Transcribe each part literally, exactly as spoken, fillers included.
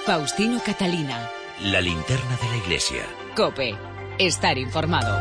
Faustino Catalina. La linterna de la iglesia. COPE. Estar informado.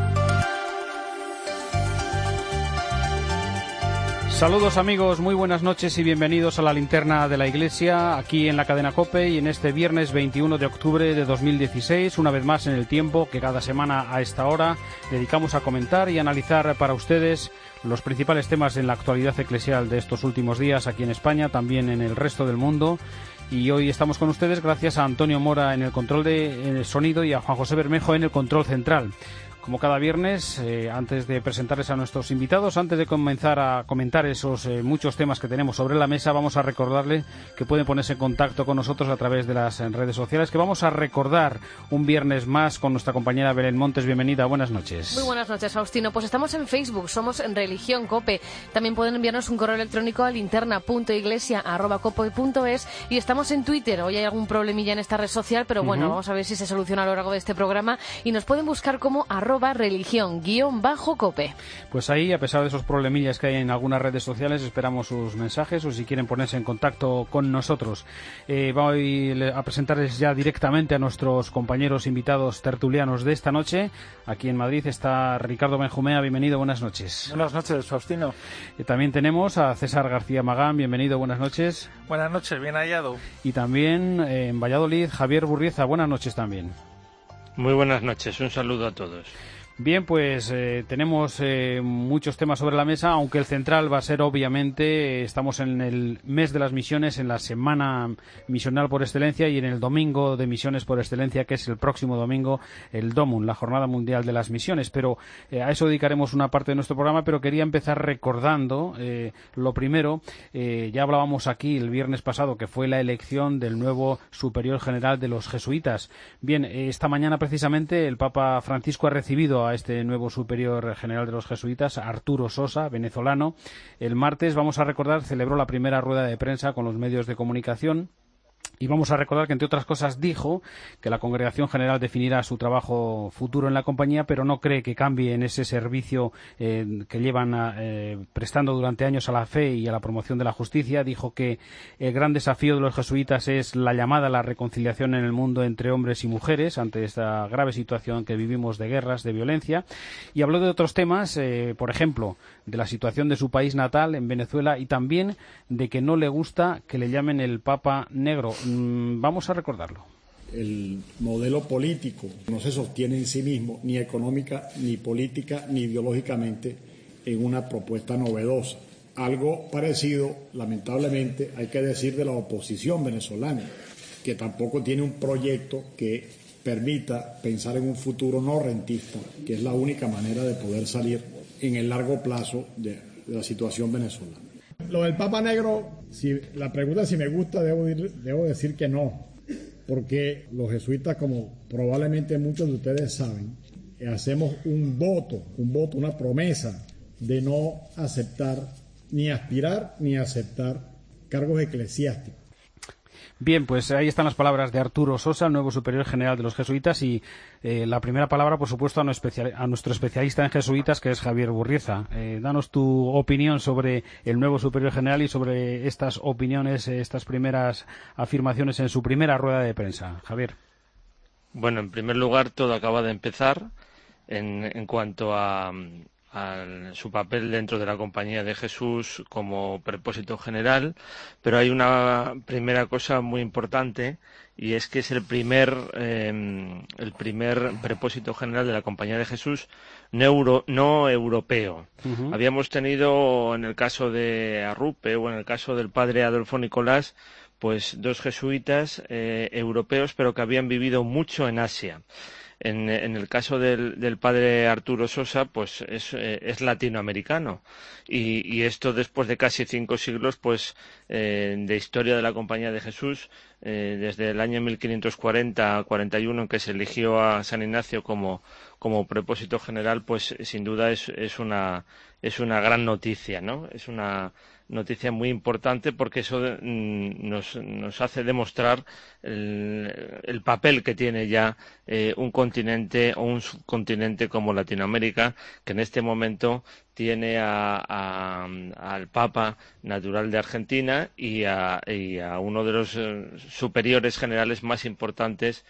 Saludos amigos, muy buenas noches y bienvenidos a la linterna de la iglesia, aquí en la cadena COPE y en este viernes veintiuno de octubre de dos mil dieciséis, una vez más en el tiempo que cada semana a esta hora dedicamos a comentar y analizar para ustedes los principales temas en la actualidad eclesial de estos últimos días aquí en España, también en el resto del mundo. Y hoy estamos con ustedes gracias a Antonio Mora en el control de sonido y a Juan José Bermejo en el control central. Como cada viernes, eh, antes de presentarles a nuestros invitados, antes de comenzar a comentar esos eh, muchos temas que tenemos sobre la mesa, vamos a recordarle que pueden ponerse en contacto con nosotros a través de las redes sociales, que vamos a recordar un viernes más con nuestra compañera Belén Montes. Bienvenida, buenas noches. Muy buenas noches, Faustino. Pues estamos en Facebook, somos en Religión COPE. También pueden enviarnos un correo electrónico a linterna punto iglesia arroba cope punto es y estamos en Twitter. Hoy hay algún problemilla en esta red social, pero bueno, uh-huh. vamos a ver si se soluciona a lo largo de este programa y nos pueden buscar como arroba religión guión bajo cope. Pues ahí, a pesar de esos problemillas que hay en algunas redes sociales, esperamos sus mensajes o si quieren ponerse en contacto con nosotros. Eh, voy a presentarles ya directamente a nuestros compañeros invitados tertulianos de esta noche. Aquí en Madrid está Ricardo Benjumea, bienvenido, buenas noches. Buenas noches, Faustino. Eh, también tenemos a César García Magán, bienvenido, buenas noches. Buenas noches, bien hallado. Y también eh, en Valladolid, Javier Burrieza, buenas noches también. Muy buenas noches, un saludo a todos. Bien, pues eh, tenemos eh, muchos temas sobre la mesa, aunque el central va a ser obviamente, eh, estamos en el mes de las misiones, en la semana misional por excelencia y en el domingo de misiones por excelencia, que es el próximo domingo, el DOMUN, la Jornada Mundial de las Misiones. Pero eh, a eso dedicaremos una parte de nuestro programa, pero quería empezar recordando eh, lo primero. Eh, ya hablábamos aquí el viernes pasado que fue la elección del nuevo superior general de los jesuitas. Bien, eh, esta mañana precisamente el Papa Francisco ha recibido a este nuevo superior general de los jesuitas, Arturo Sosa, venezolano. El martes, vamos a recordar, celebró la primera rueda de prensa con los medios de comunicación. Y vamos a recordar que, entre otras cosas, dijo que la Congregación General definirá su trabajo futuro en la compañía, pero no cree que cambie en ese servicio eh, que llevan eh, prestando durante años a la fe y a la promoción de la justicia. Dijo que el gran desafío de los jesuitas es la llamada a la reconciliación en el mundo entre hombres y mujeres ante esta grave situación que vivimos de guerras, de violencia. Y habló de otros temas, eh, por ejemplo, de la situación de su país natal, en Venezuela, y también de que no le gusta que le llamen el Papa Negro. Vamos a recordarlo. El modelo político no se sostiene en sí mismo, ni económica, ni política, ni ideológicamente, en una propuesta novedosa. Algo parecido, lamentablemente, hay que decir de la oposición venezolana, que tampoco tiene un proyecto que permita pensar en un futuro no rentista, que es la única manera de poder salir en el largo plazo de, de la situación venezolana. Lo del Papa Negro, si la pregunta es si me gusta, debo, debo decir que no, porque los jesuitas, como probablemente muchos de ustedes saben, hacemos un voto, un voto, una promesa de no aceptar, ni aspirar, ni aceptar cargos eclesiásticos. Bien, pues ahí están las palabras de Arturo Sosa, el nuevo superior general de los jesuitas, y eh, la primera palabra, por supuesto, a, no especial, a nuestro especialista en jesuitas, que es Javier Burrieza. Eh, danos tu opinión sobre el nuevo superior general y sobre estas opiniones, eh, estas primeras afirmaciones en su primera rueda de prensa. Javier. Bueno, en primer lugar, todo acaba de empezar en, en cuanto a... a su papel dentro de la Compañía de Jesús como prepósito general, pero hay una primera cosa muy importante y es que es el primer eh, el primer prepósito general de la Compañía de Jesús no, euro, no europeo. Uh-huh. Habíamos tenido en el caso de Arrupe o en el caso del padre Adolfo Nicolás pues dos jesuitas eh, europeos pero que habían vivido mucho en Asia. En, en el caso del, del padre Arturo Sosa, pues es, eh, es latinoamericano y, y esto después de casi cinco siglos, pues eh, de historia de la Compañía de Jesús, eh, desde el año mil quinientos cuarenta a cuarenta y uno en que se eligió a San Ignacio como como prepósito general, pues sin duda es, es una es una gran noticia, ¿no? Es una noticia muy importante porque eso mm, nos, nos hace demostrar el, el papel que tiene ya eh, un continente o un subcontinente como Latinoamérica, que en este momento tiene a, a, al Papa natural de Argentina y a, y a uno de los eh, superiores generales más importantes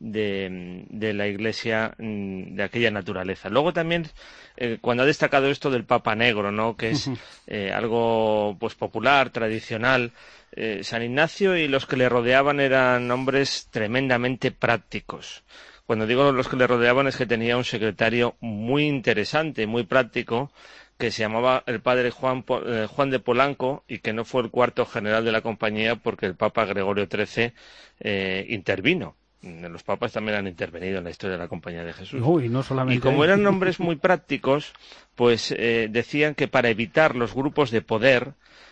de, de la Iglesia de aquella naturaleza. Luego también, eh, cuando ha destacado esto del Papa Negro, ¿no?, que es eh, algo pues popular, tradicional, eh, San Ignacio y los que le rodeaban eran hombres tremendamente prácticos. Cuando digo los que le rodeaban es que tenía un secretario muy interesante, muy práctico, que se llamaba el padre Juan, eh, Juan de Polanco, y que no fue el cuarto general de la compañía porque el Papa Gregorio trece eh, intervino. Los papas también han intervenido en la historia de la Compañía de Jesús. Uy, no solamente y como ahí. eran hombres muy prácticos, pues eh, decían que para evitar los grupos de poder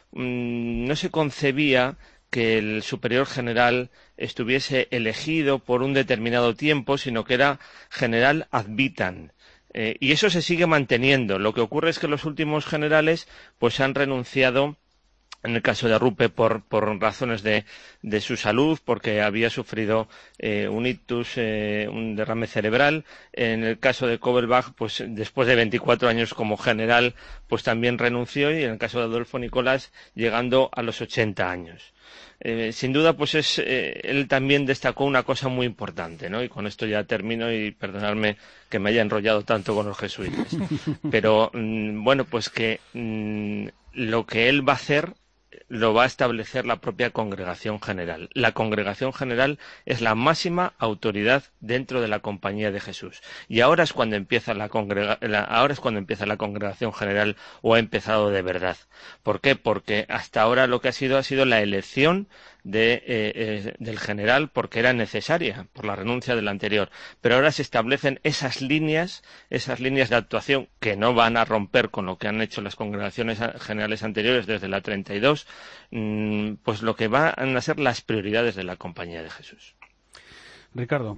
mmm, no se concebía que el superior general estuviese elegido por un determinado tiempo, sino que era general ad vitam. Eh, y eso se sigue manteniendo. Lo que ocurre es que los últimos generales pues han renunciado, en el caso de Ruppe por, por razones de, de su salud, porque había sufrido eh, un ictus, eh, un derrame cerebral. En el caso de Kovelbach, pues después de veinticuatro años como general, pues también renunció, y en el caso de Adolfo Nicolás, llegando a los ochenta años. Eh, sin duda, pues es, eh, él también destacó una cosa muy importante, ¿no? Y con esto ya termino, y perdonadme que me haya enrollado tanto con los jesuitas. Pero, mmm, bueno, pues que mmm, lo que él va a hacer lo va a establecer la propia Congregación General. La Congregación General es la máxima autoridad dentro de la Compañía de Jesús. Y ahora es cuando empieza la, congrega la, ahora es cuando empieza la Congregación General, o ha empezado de verdad. ¿Por qué? Porque hasta ahora lo que ha sido ha sido la elección de, eh, eh, del general, porque era necesaria por la renuncia del anterior. Pero ahora se establecen esas líneas, esas líneas de actuación que no van a romper con lo que han hecho las congregaciones generales anteriores desde la treinta y dos, mmm, pues lo que van a ser las prioridades de la Compañía de Jesús. Ricardo.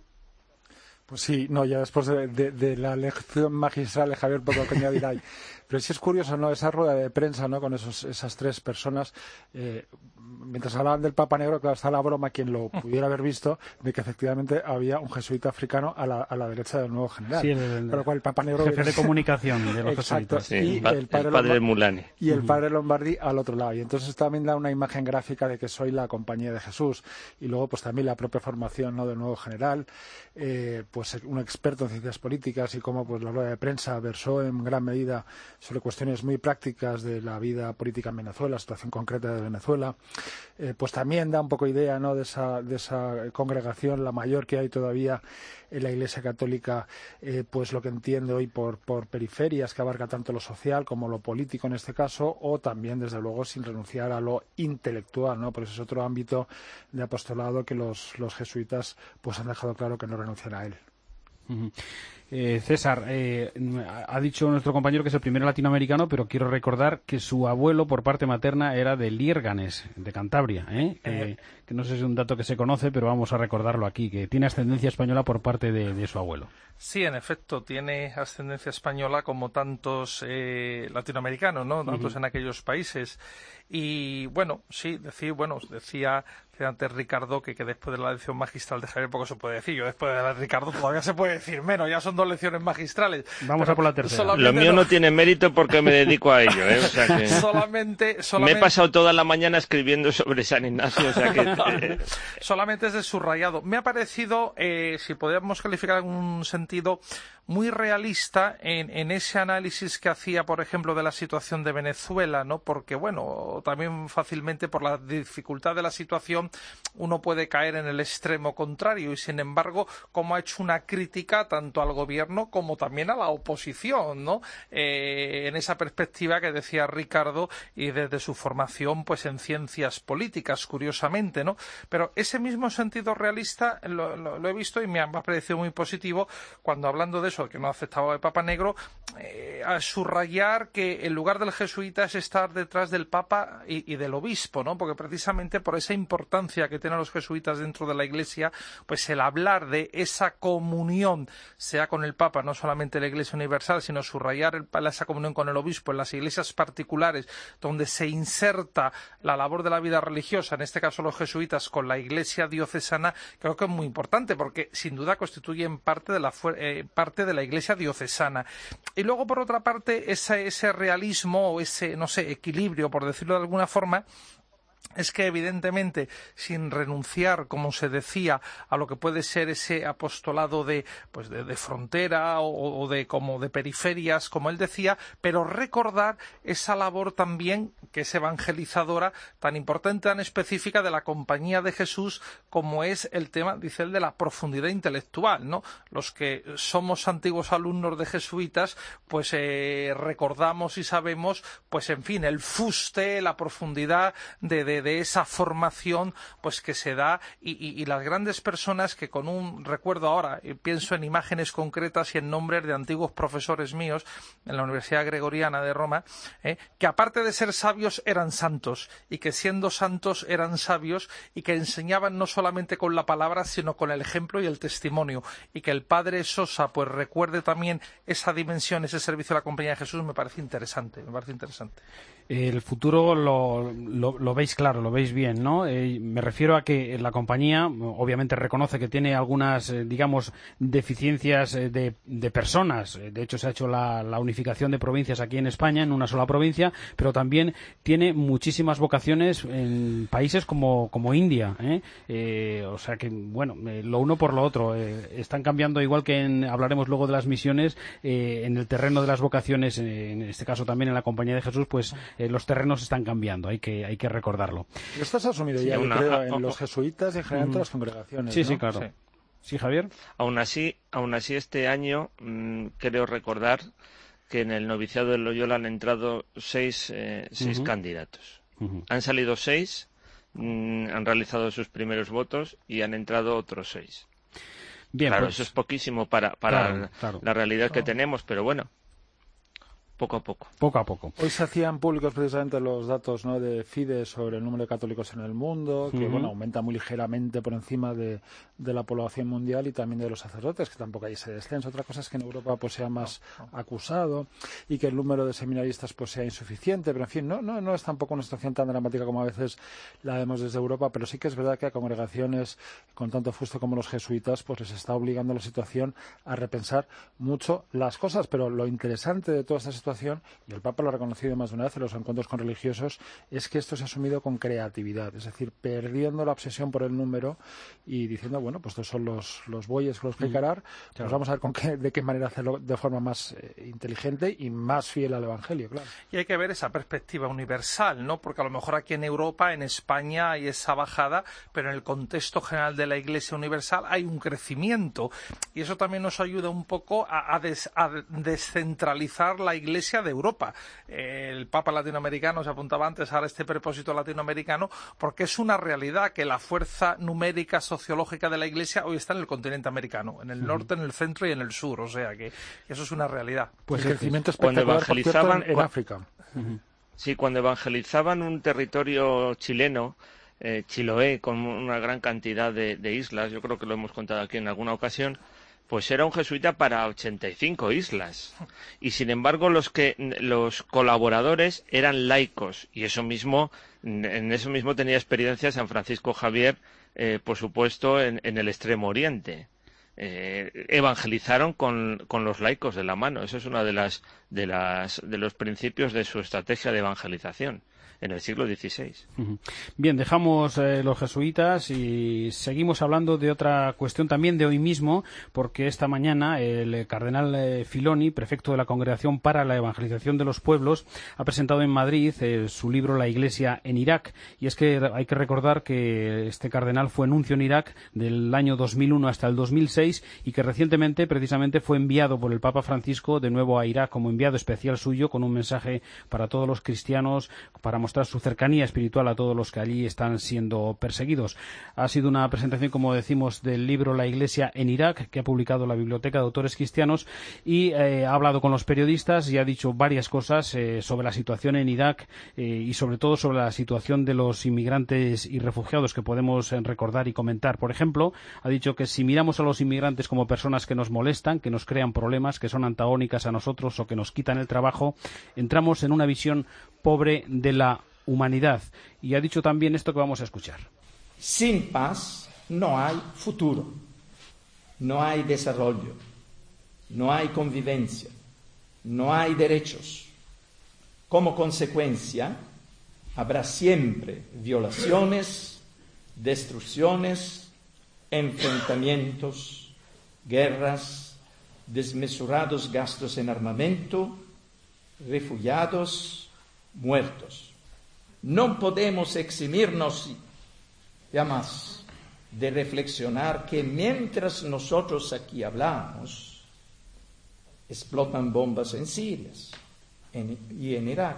Pues sí, no, ya después de, de, de la lección magistral de Javier, poco que añadir ahí. Pero sí es curioso, ¿no?, esa rueda de prensa, ¿no?, con esos, esas tres personas. Eh, mientras hablaban del Papa Negro, claro, está la broma, quien lo pudiera haber visto, de que efectivamente había un jesuita africano a la, a la derecha del nuevo general. Sí, el, el, Con lo cual el Papa Negro... jefe de comunicación de los Exacto, jesuitas. Sí, y el, pa el padre, el padre Lombardi, Mulani. Y el padre Lombardi al otro lado. Y entonces también da una imagen gráfica de que soy la Compañía de Jesús. Y luego pues también la propia formación, ¿no?, del nuevo general, eh, pues un experto en ciencias políticas, y cómo pues la rueda de prensa versó en gran medida sobre cuestiones muy prácticas de la vida política en Venezuela, la situación concreta de Venezuela. Eh, pues también da un poco idea, ¿no?, de esa, de esa congregación, la mayor que hay todavía en la Iglesia Católica, eh, pues lo que entiendo hoy por, por periferias, que abarca tanto lo social como lo político en este caso, o también, desde luego, sin renunciar a lo intelectual, ¿no? Porque ese es otro ámbito de apostolado que los, los jesuitas pues han dejado claro que no renuncian a él. Uh-huh. Eh, César, eh, ha dicho nuestro compañero que es el primero latinoamericano, pero quiero recordar que su abuelo por parte materna era de Liérganes, de Cantabria, ¿eh? Eh, que no sé si es un dato que se conoce, pero vamos a recordarlo aquí, que tiene ascendencia española por parte de, de su abuelo. Sí, en efecto, tiene ascendencia española como tantos eh, latinoamericanos, ¿no? Tantos uh-huh. en aquellos países. Y bueno, sí, decir, bueno, decía antes Ricardo que, que después de la lección magistral de Javier poco se puede decir. Yo después de la de Ricardo todavía se puede decir menos, ya son dos lecciones magistrales. Vamos a por la tercera. Lo mío no... no tiene mérito porque me dedico a ello, ¿eh? O sea que... solamente, solamente... Me he pasado toda la mañana escribiendo sobre San Ignacio, o sea que... Eh... solamente es de subrayado. Me ha parecido, eh, si podríamos calificar en un sentido, muy realista en, en ese análisis que hacía, por ejemplo, de la situación de Venezuela, ¿no? Porque, bueno, también fácilmente por la dificultad de la situación uno puede caer en el extremo contrario, y sin embargo, como ha hecho una crítica tanto al gobierno como también a la oposición, ¿no? Eh, en esa perspectiva que decía Ricardo, y desde su formación pues en ciencias políticas, curiosamente, ¿no? Pero ese mismo sentido realista lo, lo, lo he visto y me ha parecido muy positivo cuando, hablando de eso, que no aceptaba el Papa Negro, eh, a subrayar que el lugar del jesuita es estar detrás del Papa y, y del obispo, ¿no? Porque precisamente por esa importancia que tienen los jesuitas dentro de la Iglesia, pues el hablar de esa comunión, sea con el Papa, no solamente la Iglesia universal, sino subrayar el, esa comunión con el obispo en las iglesias particulares, donde se inserta la labor de la vida religiosa, en este caso los jesuitas, con la Iglesia diocesana, creo que es muy importante, porque sin duda constituyen parte de la, eh, parte parte de la Iglesia diocesana. Y luego, por otra parte, ese, ese realismo o ese, no sé, equilibrio, por decirlo de alguna forma, es que evidentemente sin renunciar, como se decía, a lo que puede ser ese apostolado de pues de, de frontera o, o de como de periferias, como él decía, pero recordar esa labor también que es evangelizadora, tan importante, tan específica de la Compañía de Jesús, como es el tema, dice él, de la profundidad intelectual, ¿no? Los que somos antiguos alumnos de jesuitas, pues eh, recordamos y sabemos, pues en fin, el fuste, la profundidad de, de de esa formación pues que se da y, y, y las grandes personas que con un recuerdo ahora, y pienso en imágenes concretas y en nombres de antiguos profesores míos en la Universidad Gregoriana de Roma, eh, que aparte de ser sabios eran santos y que siendo santos eran sabios y que enseñaban no solamente con la palabra sino con el ejemplo y el testimonio, y que el padre Sosa pues recuerde también esa dimensión, ese servicio a la Compañía de Jesús, me parece interesante, me parece interesante. El futuro lo, lo, lo veis claro, lo veis bien, ¿no? Eh, me refiero a que la compañía obviamente reconoce que tiene algunas, eh, digamos, deficiencias eh, de, de personas. De hecho, se ha hecho la, la unificación de provincias aquí en España, en una sola provincia, pero también tiene muchísimas vocaciones en países como, como India, ¿eh? Eh, o sea que, bueno, eh, lo uno por lo otro. Eh, están cambiando, igual que en, hablaremos luego de las misiones, eh, en el terreno de las vocaciones, eh, en este caso también en la Compañía de Jesús, pues Eh, los terrenos están cambiando, hay que hay que recordarlo. Esto se ha asumido ya, sí, una, yo creo, en los jesuitas y en general en todas las congregaciones. Sí, ¿no? sí, claro. Sí. Sí, Javier. Aún así, aún así este año mmm, creo recordar que en el noviciado de Loyola han entrado seis, eh, seis uh-huh. candidatos. Uh-huh. Han salido seis, mmm, han realizado sus primeros votos y han entrado otros seis. Bien, claro, pues, eso es poquísimo para, para claro, claro. la realidad que oh. tenemos, pero bueno. Poco a poco. Poco a poco. Hoy se hacían públicos precisamente los datos, ¿no?, de Fides sobre el número de católicos en el mundo, que uh-huh. bueno, aumenta muy ligeramente por encima de, de la población mundial y también de los sacerdotes, que tampoco hay ese descenso. Otra cosa es que en Europa pues sea más acusado y que el número de seminaristas pues sea insuficiente, pero en fin, no, no, no es tampoco una situación tan dramática como a veces la vemos desde Europa, pero sí que es verdad que a congregaciones con tanto fuste como los jesuitas pues les está obligando la situación a repensar mucho las cosas, pero lo interesante de toda esta situación, y el Papa lo ha reconocido más de una vez en los encuentros con religiosos, es que esto se ha asumido con creatividad, es decir, perdiendo la obsesión por el número y diciendo, bueno, pues estos son los, los bueyes con los que hay que arar, pues claro. vamos a ver con qué, de qué manera hacerlo de forma más eh, inteligente y más fiel al Evangelio, claro. Y hay que ver esa perspectiva universal, ¿no? Porque a lo mejor aquí en Europa, en España, hay esa bajada, pero en el contexto general de la Iglesia universal hay un crecimiento, y eso también nos ayuda un poco a, a, des, a descentralizar la Iglesia de Europa. El Papa latinoamericano se apuntaba antes a este propósito latinoamericano, porque es una realidad que la fuerza numérica sociológica de la Iglesia hoy está en el continente americano, en el uh-huh. norte, en el centro y en el sur, o sea que eso es una realidad. Pues el crecimiento espectacular, cuando evangelizaban en, en África. Uh-huh. Sí, cuando evangelizaban un territorio chileno, eh, Chiloé, con una gran cantidad de, de islas, yo creo que lo hemos contado aquí en alguna ocasión, pues era un jesuita para ochenta y cinco islas. Y sin embargo los que los colaboradores eran laicos. Y eso mismo, en eso mismo tenía experiencia San Francisco Javier, eh, por supuesto, en, en el Extremo Oriente. Eh, evangelizaron con, con los laicos de la mano. Eso es uno de las de las de los principios de su estrategia de evangelización en el siglo dieciséis. Bien, dejamos eh, los jesuitas y seguimos hablando de otra cuestión también de hoy mismo, porque esta mañana el cardenal eh, Filoni, prefecto de la Congregación para la Evangelización de los Pueblos, ha presentado en Madrid eh, su libro La Iglesia en Irak. Y es que hay que recordar que este cardenal fue nuncio en Irak del año dos mil uno hasta el dos mil seis y que recientemente precisamente fue enviado por el Papa Francisco de nuevo a Irak como enviado especial suyo, con un mensaje para todos los cristianos, para mostrar su cercanía espiritual a todos los que allí están siendo perseguidos. Ha sido una presentación, como decimos, del libro La Iglesia en Irak, que ha publicado la Biblioteca de Autores Cristianos, y eh, ha hablado con los periodistas y ha dicho varias cosas eh, sobre la situación en Irak eh, y sobre todo sobre la situación de los inmigrantes y refugiados que podemos eh, recordar y comentar. Por ejemplo, ha dicho que si miramos a los inmigrantes como personas que nos molestan, que nos crean problemas, que son antagónicas a nosotros o que nos quitan el trabajo, entramos en una visión pobre de la humanidad. Y ha dicho también esto que vamos a escuchar. Sin paz no hay futuro, no hay desarrollo. no hay convivencia, no hay derechos. Como consecuencia, habrá siempre violaciones, destrucciones, enfrentamientos, guerras, desmesurados gastos en armamento, refugiados, muertos. No podemos eximirnos ya más de reflexionar que mientras nosotros aquí hablamos, explotan bombas en Siria en, y en Irak,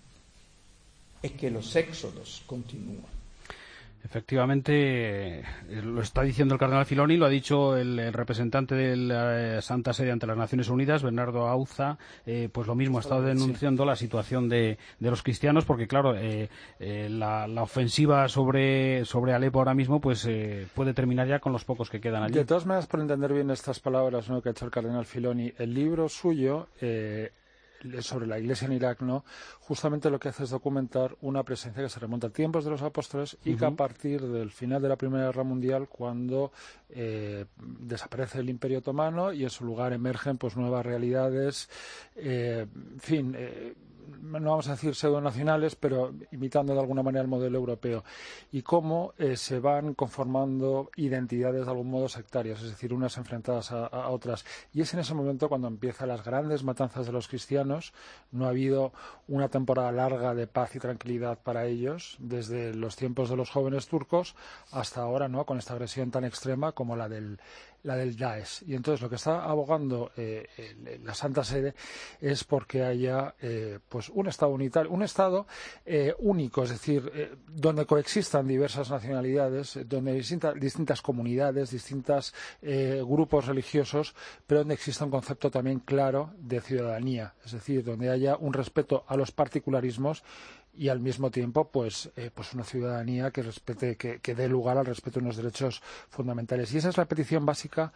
y que los éxodos continúan. Efectivamente, eh, lo está diciendo el cardenal Filoni, lo ha dicho el, el representante de la eh, Santa Sede ante las Naciones Unidas, Bernardo Auza, eh, pues lo mismo, ha estado denunciando la situación de, de los cristianos, porque claro, eh, eh, la, la ofensiva sobre, sobre Alepo ahora mismo pues eh, puede terminar ya con los pocos que quedan allí. De todas maneras, por entender bien estas palabras, ¿no?, que ha hecho el cardenal Filoni, el libro suyo eh, sobre la Iglesia en Irak, ¿no?, justamente lo que hace es documentar una presencia que se remonta a tiempos de los apóstoles y uh-huh. que a partir del final de la Primera Guerra Mundial, cuando eh, desaparece el Imperio Otomano y en su lugar emergen pues nuevas realidades, eh, en fin, eh, no vamos a decir pseudonacionales, pero imitando de alguna manera el modelo europeo, y cómo eh, se van conformando identidades de algún modo sectarias, es decir, unas enfrentadas a, a otras. Y es en ese momento cuando empiezan las grandes matanzas de los cristianos. No ha habido una temporada larga de paz y tranquilidad para ellos, desde los tiempos de los jóvenes turcos hasta ahora, ¿no?, con esta agresión tan extrema como la del la del Daesh. Y entonces lo que está abogando eh, la Santa Sede es porque haya eh, pues un Estado unitario, un Estado eh, único, es decir, eh, donde coexistan diversas nacionalidades, donde hay distintas, distintas comunidades, distintos eh, grupos religiosos, pero donde exista un concepto también claro de ciudadanía, es decir, donde haya un respeto a los particularismos y al mismo tiempo pues eh, pues una ciudadanía que respete que, que dé lugar al respeto de unos derechos fundamentales. Y esa es la petición básica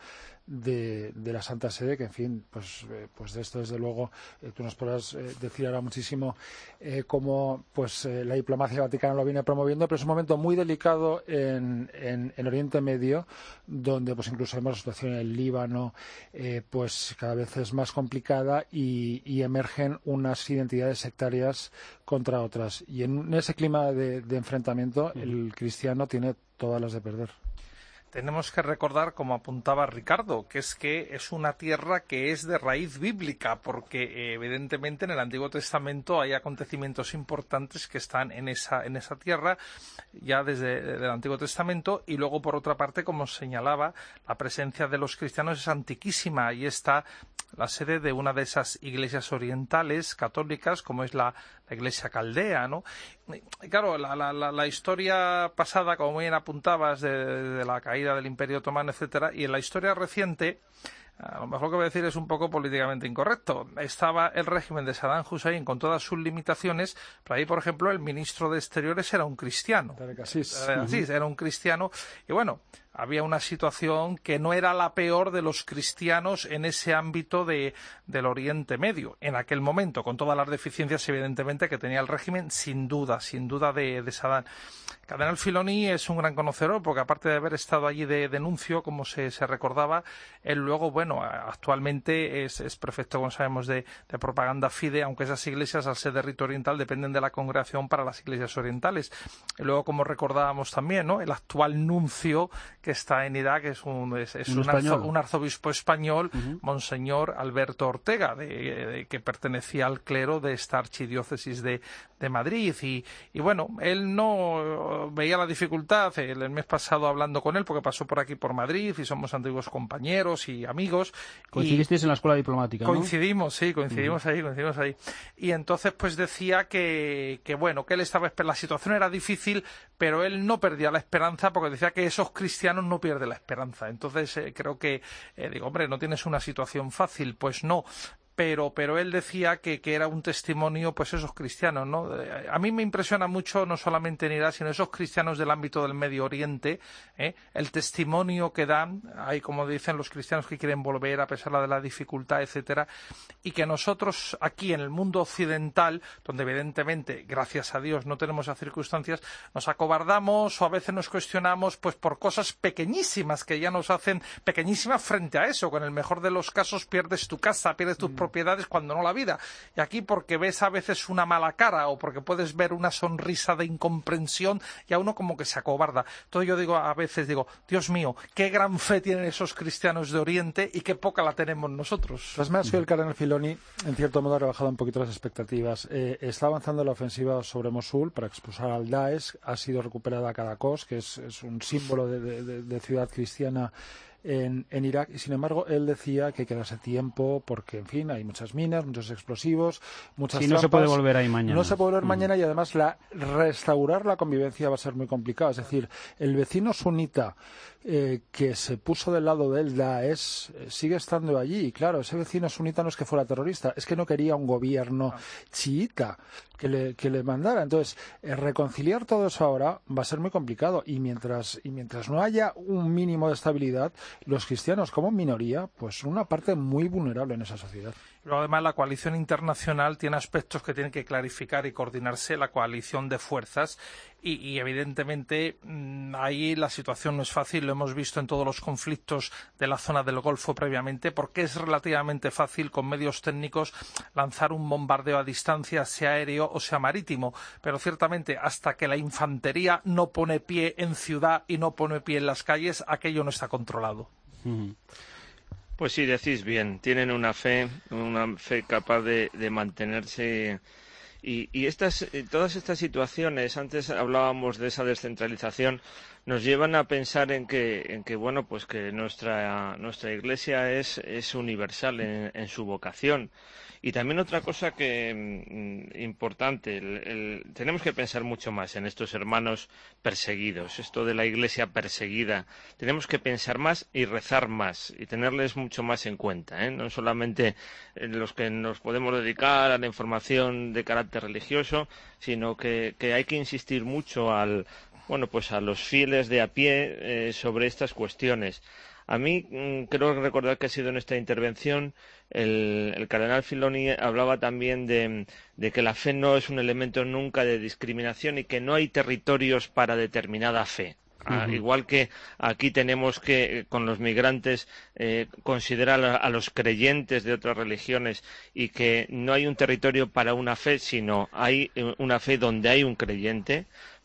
de, de la Santa Sede, que en fin pues eh, pues de esto desde luego eh, tú nos podrás eh, decir ahora muchísimo eh, cómo pues eh, la diplomacia vaticana lo viene promoviendo, pero es un momento muy delicado en, en, en Oriente Medio, donde pues incluso vemos la situación en el Líbano eh, pues cada vez es más complicada y, y emergen unas identidades sectarias contra otras. Y en ese clima de, de enfrentamiento, el cristiano tiene todas las de perder. Tenemos que recordar, como apuntaba Ricardo, que es que es una tierra que es de raíz bíblica, porque eh, evidentemente en el Antiguo Testamento hay acontecimientos importantes que están en esa en esa tierra ya desde el Antiguo Testamento, y luego por otra parte, como señalaba, la presencia de los cristianos es antiquísima. Ahí está la sede de una de esas iglesias orientales católicas, como es la, la iglesia caldea, ¿no? Y claro, la, la, la historia pasada, como bien apuntabas, de, de la caída del Imperio Otomano, etcétera, y en la historia reciente, a lo mejor lo que voy a decir es un poco políticamente incorrecto. Estaba el régimen de Saddam Hussein con todas sus limitaciones, pero ahí, por ejemplo, el ministro de Exteriores era un cristiano. Sí, era un cristiano. Y bueno, había una situación que no era la peor de los cristianos en ese ámbito de, del Oriente Medio, en aquel momento, con todas las deficiencias, evidentemente, que tenía el régimen, sin duda, sin duda de, de Saddam. Cardenal Filoni es un gran conocedor, porque aparte de haber estado allí de, de nuncio, como se, se recordaba, él luego, bueno, actualmente es, es prefecto, como sabemos, de, de propaganda FIDE, aunque esas iglesias, al ser de rito oriental, dependen de la Congregación para las Iglesias Orientales. Y luego, como recordábamos también, ¿no?, el actual nuncio que está en Irak es un, es, es un, un, arzo, un arzobispo español, uh-huh. Monseñor Alberto Ortega, de, de, que pertenecía al clero de esta archidiócesis de, de Madrid. Y, y bueno, él no veía la dificultad, el, el mes pasado hablando con él, porque pasó por aquí por Madrid y somos antiguos compañeros y amigos. Coincidisteis en la escuela diplomática, ¿no? Coincidimos, sí, coincidimos uh-huh. ahí, coincidimos ahí. Y entonces pues decía que, que bueno, que él estaba, la situación era difícil, pero él no perdía la esperanza, porque decía que esos cristianos no pierden la esperanza. Entonces eh, creo que, eh, digo, hombre, ¿no tienes una situación fácil? Pues no. pero, pero él decía que, que era un testimonio, pues esos cristianos, ¿no? A mí me impresiona mucho, no solamente en Irak, sino esos cristianos del ámbito del Medio Oriente, ¿eh? El testimonio que dan, hay como dicen los cristianos que quieren volver a pesar de la dificultad, etcétera, y que nosotros aquí en el mundo occidental, donde evidentemente, gracias a Dios, no tenemos esas circunstancias, nos acobardamos o a veces nos cuestionamos pues por cosas pequeñísimas que ya nos hacen pequeñísimas frente a eso, que en el mejor de los casos pierdes tu casa, pierdes tus mm. propiedades, cuando no la vida. Y aquí porque ves a veces una mala cara o porque puedes ver una sonrisa de incomprensión y a uno como que se acobarda. Entonces yo digo, a veces digo, Dios mío, qué gran fe tienen esos cristianos de Oriente y qué poca la tenemos nosotros. Pues me ha sido el cardenal Filoni, en cierto modo ha rebajado un poquito las expectativas. Eh, está avanzando la ofensiva sobre Mosul para expulsar al Daesh. Ha sido recuperada Caracos, que es, es un símbolo de, de, de ciudad cristiana en, en Irak, y sin embargo él decía que hay que darse tiempo porque, en fin, hay muchas minas, muchos explosivos, muchas sí, trampas. No se puede volver ahí mañana. No se puede volver mm. mañana y además la, restaurar la convivencia va a ser muy complicado. Es decir, el vecino sunita eh, que se puso del lado del Daesh eh, sigue estando allí. Y claro, ese vecino sunita no es que fuera terrorista, es que no quería un gobierno chiita que le, que le mandara. Entonces, eh, reconciliar todo eso ahora va a ser muy complicado y mientras, y mientras no haya un mínimo de estabilidad, los cristianos como minoría, pues son una parte muy vulnerable en esa sociedad. Pero además la coalición internacional tiene aspectos que tienen que clarificar y coordinarse, la coalición de fuerzas, y, y evidentemente mmm, ahí la situación no es fácil, lo hemos visto en todos los conflictos de la zona del Golfo previamente, porque es relativamente fácil con medios técnicos lanzar un bombardeo a distancia, sea aéreo o sea marítimo, pero ciertamente hasta que la infantería no pone pie en ciudad y no pone pie en las calles, aquello no está controlado. Mm. Pues sí, decís bien, tienen una fe, una fe capaz de, de mantenerse y, y estas, todas estas situaciones, antes hablábamos de esa descentralización, nos llevan a pensar en que, en que bueno, pues que nuestra, nuestra Iglesia es, es universal en, en su vocación. Y también otra cosa que mm, importante, el, el, tenemos que pensar mucho más en estos hermanos perseguidos, esto de la Iglesia perseguida. Tenemos que pensar más y rezar más y tenerles mucho más en cuenta, ¿eh? No solamente en los que nos podemos dedicar a la información de carácter religioso, sino que, que hay que insistir mucho al, bueno, pues a los fieles de a pie eh, sobre estas cuestiones. A mí mmm, creo recordar que ha sido en esta intervención el, el cardenal Filoni hablaba también de, de que la fe no es un elemento nunca de discriminación y que no hay territorios para determinada fe. Ah, uh-huh. Igual que aquí tenemos que, con los migrantes, eh, considerar a, a los creyentes de otras religiones y que no hay un territorio para una fe, sino hay una fe donde hay un creyente.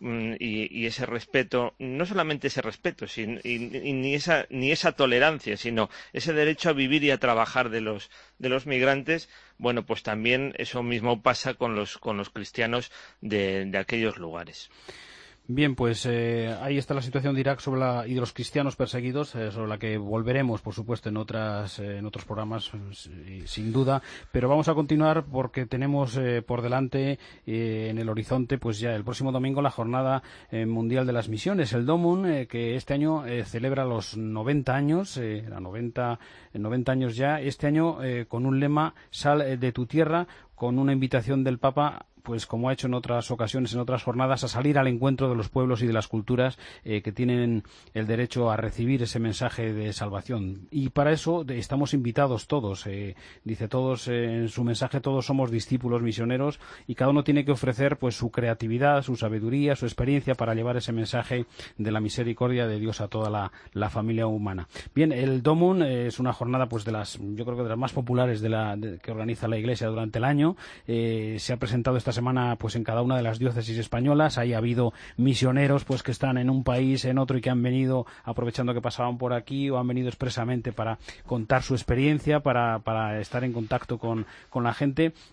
Y, y ese respeto, no solamente ese respeto, sin, y, y ni esa ni esa tolerancia, sino ese derecho a vivir y a trabajar de los de los migrantes, bueno, pues también eso mismo pasa con los con los cristianos de, de aquellos lugares. Bien, pues eh, ahí está la situación de Irak sobre la, y de los cristianos perseguidos, eh, sobre la que volveremos, por supuesto, en otras eh, en otros programas, eh, sin duda. Pero vamos a continuar porque tenemos eh, por delante, eh, en el horizonte, pues ya el próximo domingo la Jornada eh, Mundial de las Misiones, el DOMUN, eh, que este año eh, celebra los noventa años, eh, a noventa, noventa años ya, este año eh, con un lema, Sal de tu tierra, con una invitación del Papa, pues como ha hecho en otras ocasiones, en otras jornadas, a salir al encuentro de los pueblos y de las culturas eh, que tienen el derecho a recibir ese mensaje de salvación. Y para eso de, estamos invitados todos. Eh, dice todos eh, en su mensaje, todos somos discípulos misioneros y cada uno tiene que ofrecer pues su creatividad, su sabiduría, su experiencia para llevar ese mensaje de la misericordia de Dios a toda la, la familia humana. Bien, el DOMUN eh, es una jornada pues de las, yo creo que de las más populares de la, de, que organiza la Iglesia durante el año. Eh, se ha presentado esta semana pues en cada una de las diócesis españolas. Ahí ha habido misioneros pues que están en un país, en otro y que han venido aprovechando que pasaban por aquí o han venido expresamente para contar su experiencia, para, para estar en contacto con, con la gente.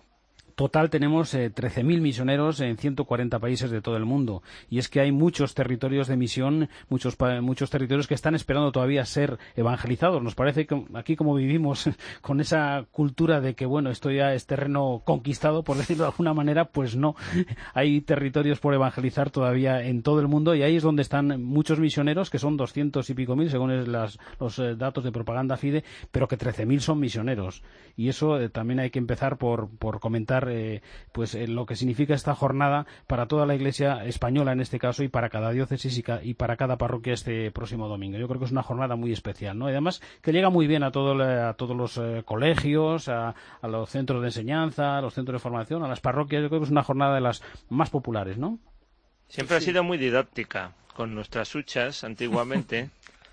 Total tenemos eh, trece mil misioneros en ciento cuarenta países de todo el mundo. Y es que hay muchos territorios de misión, muchos, muchos territorios que están esperando todavía ser evangelizados. Nos parece que aquí, como vivimos con esa cultura de que, bueno, esto ya es terreno conquistado, por decirlo de alguna manera, pues no. Hay territorios por evangelizar todavía en todo el mundo y ahí es donde están muchos misioneros, que son doscientos y pico mil, según las, los eh, datos de Propaganda Fide, pero que trece mil son misioneros. Y eso eh, también hay que empezar por, por comentar Eh, pues eh, lo que significa esta jornada para toda la Iglesia española en este caso y para cada diócesis y, ca y para cada parroquia este próximo domingo. Yo creo que es una jornada muy especial, ¿no? Y además que llega muy bien a, todo la, a todos los eh, colegios, a, a los centros de enseñanza, a los centros de formación, a las parroquias. Yo creo que es una jornada de las más populares, ¿no? Siempre sí. ha sido muy didáctica con nuestras huchas antiguamente.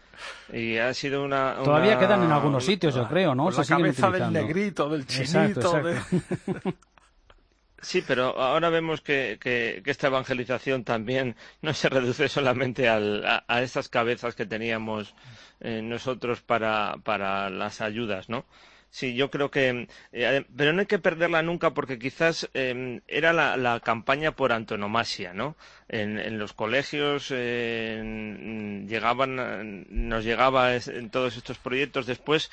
Y ha sido una, una... Todavía quedan en algunos sitios, yo creo, ¿no? Con la Se cabeza del negrito, del chinito. Exacto, exacto. De... Sí, pero ahora vemos que, que, que esta evangelización también no se reduce solamente al, a, a estas cabezas que teníamos eh, nosotros para, para las ayudas, ¿no? Sí, yo creo que... Eh, pero no hay que perderla nunca porque quizás eh, era la, la campaña por antonomasia, ¿no? En, en los colegios eh, en, llegaban, nos llegaba en todos estos proyectos. Después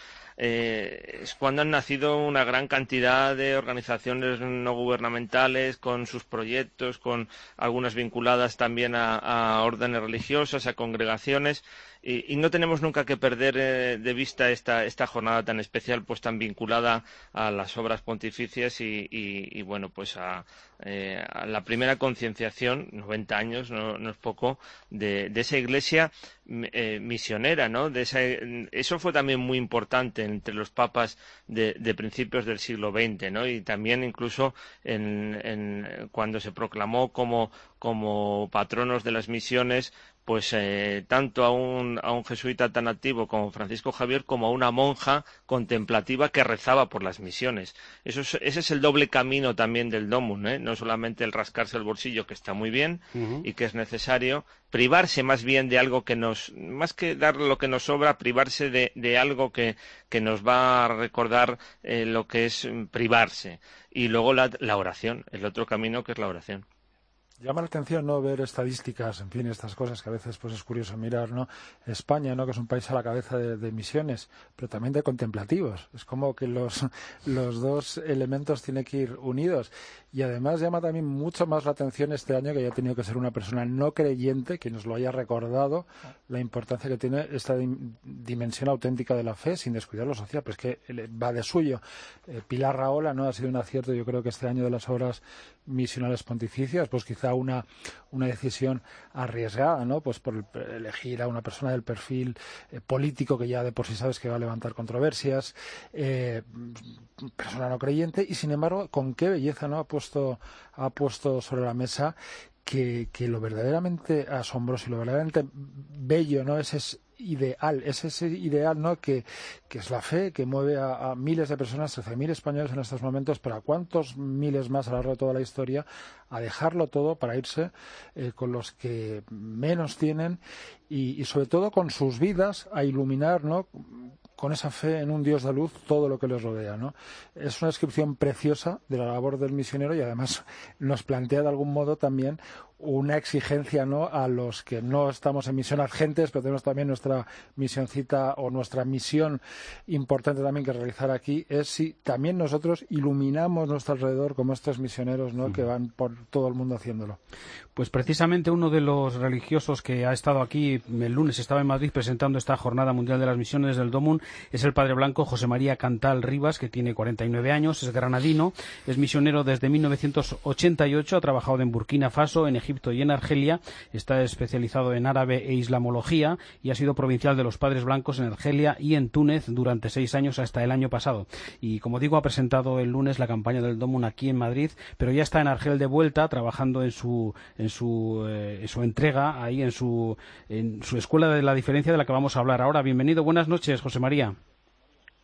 eh, es cuando han nacido una gran cantidad de organizaciones no gubernamentales con sus proyectos, con algunas vinculadas también a, a órdenes religiosas, a congregaciones. Y, y no tenemos nunca que perder eh, de vista esta, esta jornada tan especial, pues tan vinculada a las obras pontificias y, y, y bueno, pues a, eh, a la primera concienciación, noventa años, no, no es poco, de, de esa iglesia eh, misionera, ¿no? De esa, eso fue también muy importante entre los papas de, de principios del siglo veinte, ¿no? Y también incluso en, en, cuando se proclamó como, como patronos de las misiones, pues eh, tanto a un, a un jesuita tan activo como Francisco Javier como a una monja contemplativa que rezaba por las misiones. Eso es, ese es el doble camino también del Domum, ¿eh? No solamente el rascarse el bolsillo, que está muy bien uh-huh. y que es necesario, privarse más bien de algo que nos, más que dar lo que nos sobra, privarse de, de algo que, que nos va a recordar eh, lo que es privarse. Y luego la, la oración, el otro camino que es la oración. Llama la atención no ver estadísticas, en fin, estas cosas que a veces pues es curioso mirar, ¿no? España, ¿no? Que es un país a la cabeza de, de misiones, pero también de contemplativos. Es como que los, los dos elementos tienen que ir unidos. Y además llama también mucho más la atención este año que haya tenido que ser una persona no creyente que nos lo haya recordado la importancia que tiene esta dim- dimensión auténtica de la fe sin descuidar lo social. Pues que va de suyo. Eh, Pilar Rahola, ¿no? Ha sido un acierto, yo creo que este año de las obras misionales pontificias, pues quizá una, una decisión arriesgada, ¿no? Pues por elegir a una persona del perfil eh, político que ya de por sí sabes que va a levantar controversias, eh, persona no creyente, y sin embargo, con qué belleza, ¿no? Ha puesto, ha puesto sobre la mesa que, que lo verdaderamente asombroso y lo verdaderamente bello, ¿no? Es, es ideal, es ese ideal, ¿no? Que, que es la fe, que mueve a, a miles de personas, trece mil españoles en estos momentos, pero a cuántos miles más a lo largo de toda la historia, a dejarlo todo para irse eh, con los que menos tienen y, y sobre todo con sus vidas a iluminar, ¿no? Con esa fe en un Dios de luz todo lo que les rodea, ¿no? Es una descripción preciosa de la labor del misionero y además nos plantea de algún modo también una exigencia, ¿no? A los que no estamos en misión agentes, pero tenemos también nuestra misioncita o nuestra misión importante también que realizar aquí, es si también nosotros iluminamos nuestro alrededor como estos misioneros, ¿no? Uh-huh. Que van por todo el mundo haciéndolo. Pues precisamente uno de los religiosos que ha estado aquí el lunes, estaba en Madrid presentando esta Jornada Mundial de las Misiones del Domum, es el padre blanco José María Cantal Rivas, que tiene cuarenta y nueve años, es granadino, es misionero desde mil novecientos ochenta y ocho, ha trabajado en Burkina Faso, en Egipto y en Argelia, está especializado en árabe e islamología y ha sido provincial de los Padres Blancos en Argelia y en Túnez durante seis años hasta el año pasado. Y como digo, ha presentado el lunes la campaña del Domum aquí en Madrid, pero ya está en Argel de vuelta trabajando en su en su, eh, en su entrega ahí en su en su escuela de la diferencia de la que vamos a hablar ahora. Bienvenido, buenas noches, José María.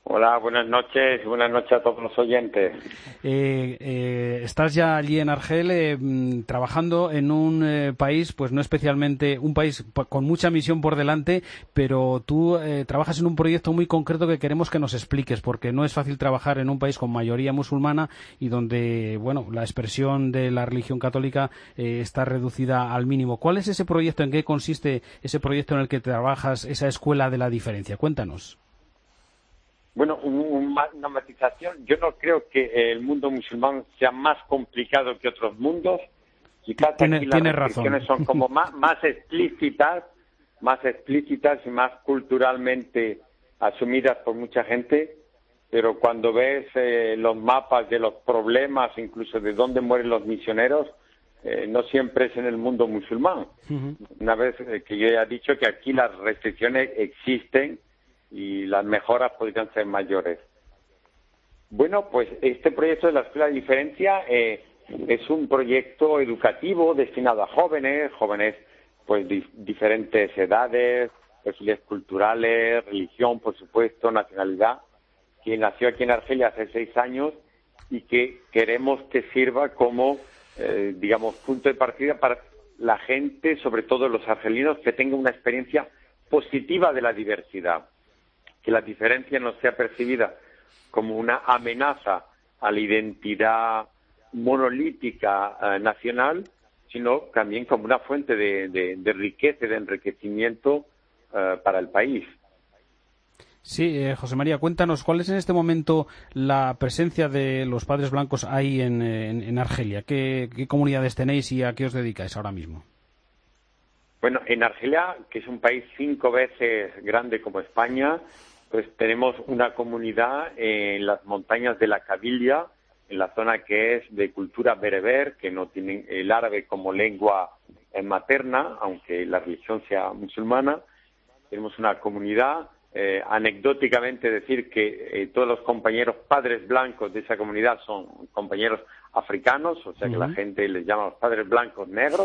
Hola, buenas noches, buenas noches a todos los oyentes. Eh, eh, estás ya allí en Argel eh, trabajando en un eh, país, pues no especialmente, un país con mucha misión por delante, pero tú eh, trabajas en un proyecto muy concreto que queremos que nos expliques, porque no es fácil trabajar en un país con mayoría musulmana y donde, bueno, la expresión de la religión católica eh, está reducida al mínimo. ¿Cuál es ese proyecto? ¿En qué consiste ese proyecto en el que trabajas, esa escuela de la diferencia? Cuéntanos. Bueno, un, un, una matización. Yo no creo que el mundo musulmán sea más complicado que otros mundos. Quizás tiene, aquí las tiene restricciones razón. son como más, más explícitas, más explícitas y más culturalmente asumidas por mucha gente. Pero cuando ves eh, los mapas de los problemas, incluso de dónde mueren los misioneros, eh, no siempre es en el mundo musulmán. Uh-huh. Una vez eh, que yo ya he dicho que aquí las restricciones existen y las mejoras podrían ser mayores. Bueno, pues este proyecto de la Escuela de Diferencia eh, es un proyecto educativo destinado a jóvenes, jóvenes pues de diferentes edades, perfiles culturales, religión, por supuesto, nacionalidad, que nació aquí en Argelia hace seis años y que queremos que sirva como, eh, digamos, punto de partida para la gente, sobre todo los argelinos, que tengan una experiencia positiva de la diversidad. Que la diferencia no sea percibida como una amenaza a la identidad monolítica eh, nacional, sino también como una fuente de, de, de riqueza y de enriquecimiento eh, para el país. Sí, eh, José María, cuéntanos, ¿cuál es en este momento la presencia de los padres blancos ahí en, en, en Argelia? ¿Qué, ¿Qué comunidades tenéis y a qué os dedicáis ahora mismo? Bueno, en Argelia, que es un país cinco veces grande como España, pues tenemos una comunidad en las montañas de la Kabylia, en la zona que es de cultura bereber, que no tienen el árabe como lengua materna, aunque la religión sea musulmana. Tenemos una comunidad, eh, anecdóticamente decir que eh, todos los compañeros padres blancos de esa comunidad son compañeros africanos, o sea que uh-huh. la gente les llama los padres blancos negros.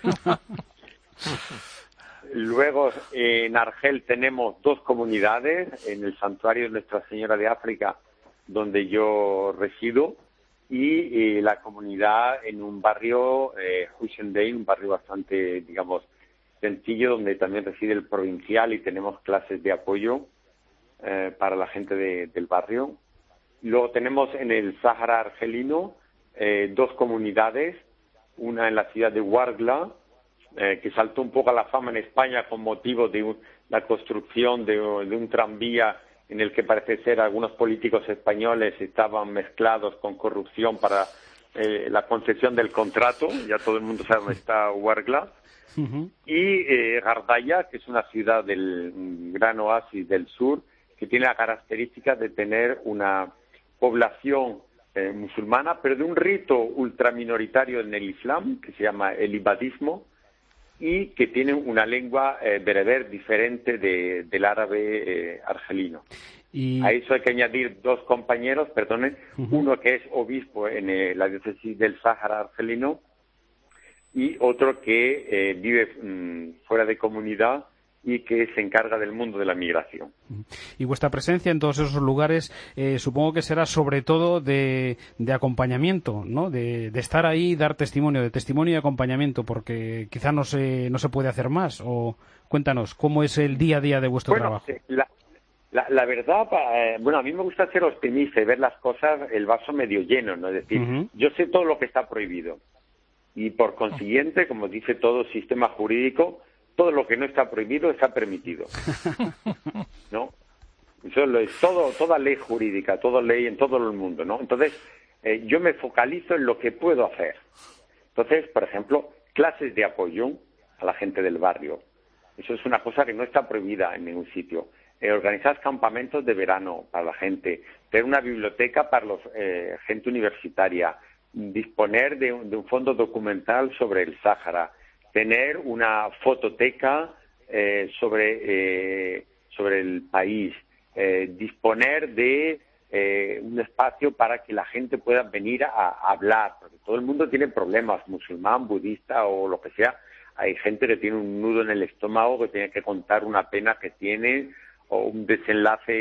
Luego, eh, en Argel tenemos dos comunidades, en el santuario de Nuestra Señora de África, donde yo resido, y eh, la comunidad en un barrio, eh, Hussein, un barrio bastante, digamos, sencillo, donde también reside el provincial y tenemos clases de apoyo eh, para la gente de, del barrio. Luego tenemos en el Sáhara argelino eh, dos comunidades, una en la ciudad de Ouargla, Eh, que saltó un poco a la fama en España con motivo de un, la construcción de, de un tranvía en el que parece ser algunos políticos españoles estaban mezclados con corrupción para eh, la concesión del contrato. Ya todo el mundo sabe dónde está Ouargla. Uh-huh. Y eh, Gardaya, que es una ciudad del gran oasis del sur, que tiene la característica de tener una población eh, musulmana, pero de un rito ultraminoritario en el Islam, que se llama el ibadismo, y que tienen una lengua eh, bereber diferente de, del árabe eh, argelino. Y... A eso hay que añadir dos compañeros, perdonen, uh-huh. uno que es obispo en eh, la diócesis del Sáhara argelino y otro que eh, vive mmm, fuera de comunidad y que se encarga del mundo de la migración. Y vuestra presencia en todos esos lugares eh, supongo que será sobre todo de, de acompañamiento, ¿no? De, de estar ahí y dar testimonio, de testimonio y acompañamiento, porque quizá no se, no se puede hacer más. O cuéntanos, ¿cómo es el día a día de vuestro bueno, trabajo? La, la, la verdad, eh, bueno, a mí me gusta ser optimista y ver las cosas, el vaso medio lleno, ¿no? Es decir, uh-huh. yo sé todo lo que está prohibido y por consiguiente, como dice todo sistema jurídico, todo lo que no está prohibido está permitido, ¿no? Eso es todo, toda ley jurídica, toda ley en todo el mundo, ¿no? Entonces, eh, yo me focalizo en lo que puedo hacer. Entonces, por ejemplo, clases de apoyo a la gente del barrio. Eso es una cosa que no está prohibida en ningún sitio. Eh, organizar campamentos de verano para la gente, tener una biblioteca para la eh, gente universitaria, disponer de un, de un fondo documental sobre el Sáhara, tener una fototeca eh, sobre, eh, sobre el país, eh, disponer de eh, un espacio para que la gente pueda venir a, a hablar, porque todo el mundo tiene problemas, musulmán, budista o lo que sea. Hay gente que tiene un nudo en el estómago, que tiene que contar una pena que tiene o un desenlace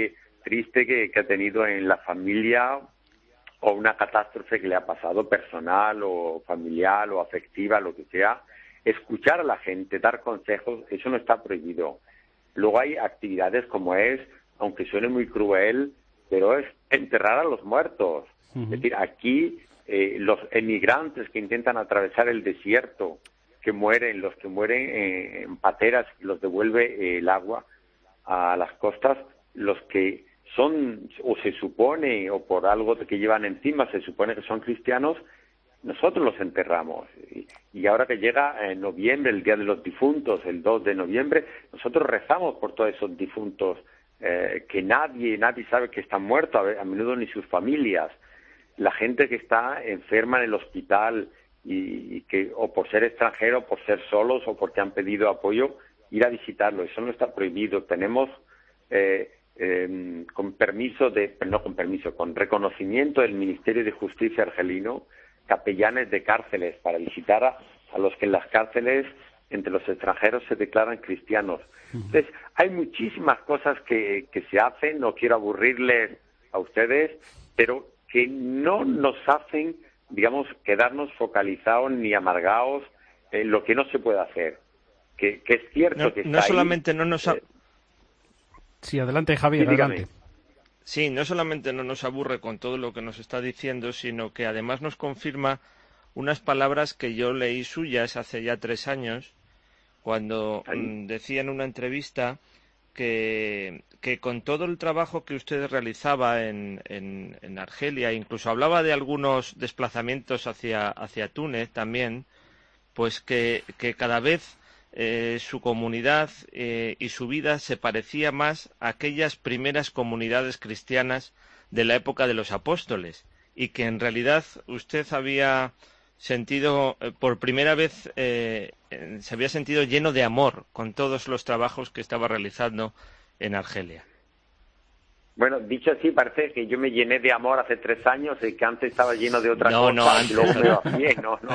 triste que, que ha tenido en la familia o una catástrofe que le ha pasado personal o familiar o afectiva, lo que sea. Escuchar a la gente, dar consejos, eso no está prohibido. Luego hay actividades como es, aunque suene muy cruel, pero es enterrar a los muertos. Uh-huh. Es decir, aquí eh, los emigrantes que intentan atravesar el desierto, que mueren, los que mueren eh, en pateras, los devuelve eh, el agua a las costas, los que son, o se supone, o por algo que llevan encima, se supone que son cristianos, nosotros los enterramos. Y, y ahora que llega en noviembre, el Día de los Difuntos, el dos de noviembre, nosotros rezamos por todos esos difuntos, eh, que nadie, nadie sabe que están muertos, a, a menudo ni sus familias. La gente que está enferma en el hospital, y, y que o por ser extranjero, o por ser solos, o porque han pedido apoyo, ir a visitarlo. Eso no está prohibido. Tenemos, eh, eh, con permiso, de no con permiso, con reconocimiento del Ministerio de Justicia argelino, capellanes de cárceles para visitar a, a los que en las cárceles entre los extranjeros se declaran cristianos. Entonces, hay muchísimas cosas que, que se hacen, no quiero aburrirles a ustedes, pero que no nos hacen, digamos, quedarnos focalizados ni amargados en lo que no se puede hacer. Que, que es cierto no, que está no solamente ahí, no nos ha... eh, sí, adelante, Javier, sí, adelante. Sí, no solamente no nos aburre con todo lo que nos está diciendo, sino que además nos confirma unas palabras que yo leí suyas hace ya tres años, cuando mm, decía en una entrevista que, que con todo el trabajo que usted realizaba en, en, en Argelia, incluso hablaba de algunos desplazamientos hacia, hacia Túnez también, pues que, que cada vez eh, su comunidad eh, y su vida se parecía más a aquellas primeras comunidades cristianas de la época de los apóstoles, y que en realidad usted había sentido, eh, por primera vez, eh, se había sentido lleno de amor con todos los trabajos que estaba realizando en Argelia. Bueno, dicho así, parece que yo me llené de amor hace tres años y que antes estaba lleno de otra no, cosa, no, antes. Y luego me vacié, no, no.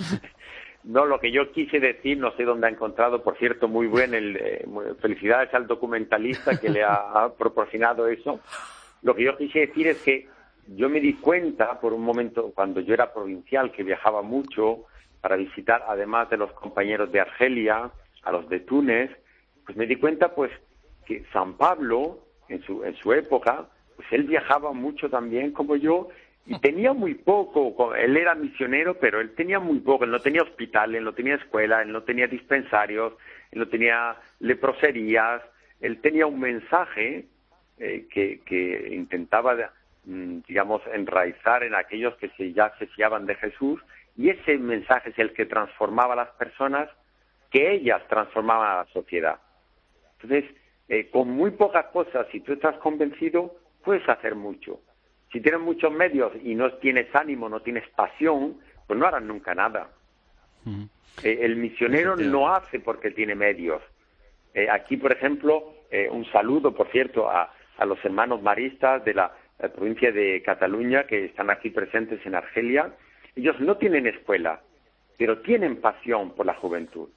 No, lo que yo quise decir, no sé dónde ha encontrado, por cierto, muy buen, el, eh, felicidades al documentalista que le ha, ha proporcionado eso. Lo que yo quise decir es que yo me di cuenta, por un momento, cuando yo era provincial, que viajaba mucho para visitar, además de los compañeros de Argelia, a los de Túnez, pues me di cuenta, pues, que San Pablo, en su, en su época, pues él viajaba mucho también, como yo, y tenía muy poco. Él era misionero, pero él tenía muy poco. Él no tenía hospital, él no tenía escuela, él no tenía dispensarios, él no tenía leproserías. Él tenía un mensaje eh, que, que intentaba, digamos, enraizar en aquellos que se, ya se fiaban de Jesús, y ese mensaje es el que transformaba a las personas, que ellas transformaban a la sociedad. Entonces, eh, con muy pocas cosas, si tú estás convencido, puedes hacer mucho. Si tienes muchos medios y no tienes ánimo, no tienes pasión, pues no harán nunca nada. Uh-huh. Eh, el misionero no hace porque tiene medios. Eh, aquí, por ejemplo, eh, un saludo, por cierto, a, a los hermanos maristas de la, la provincia de Cataluña que están aquí presentes en Argelia. Ellos no tienen escuela, pero tienen pasión por la juventud.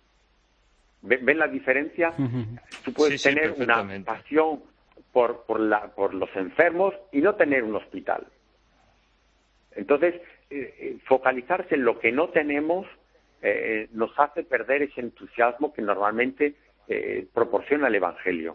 ¿Ven, ¿ven la diferencia? Uh-huh. Tú puedes sí, tener sí, una pasión por, por, la, por los enfermos y no tener un hospital. Entonces, eh, focalizarse en lo que no tenemos eh, nos hace perder ese entusiasmo que normalmente eh, proporciona el Evangelio.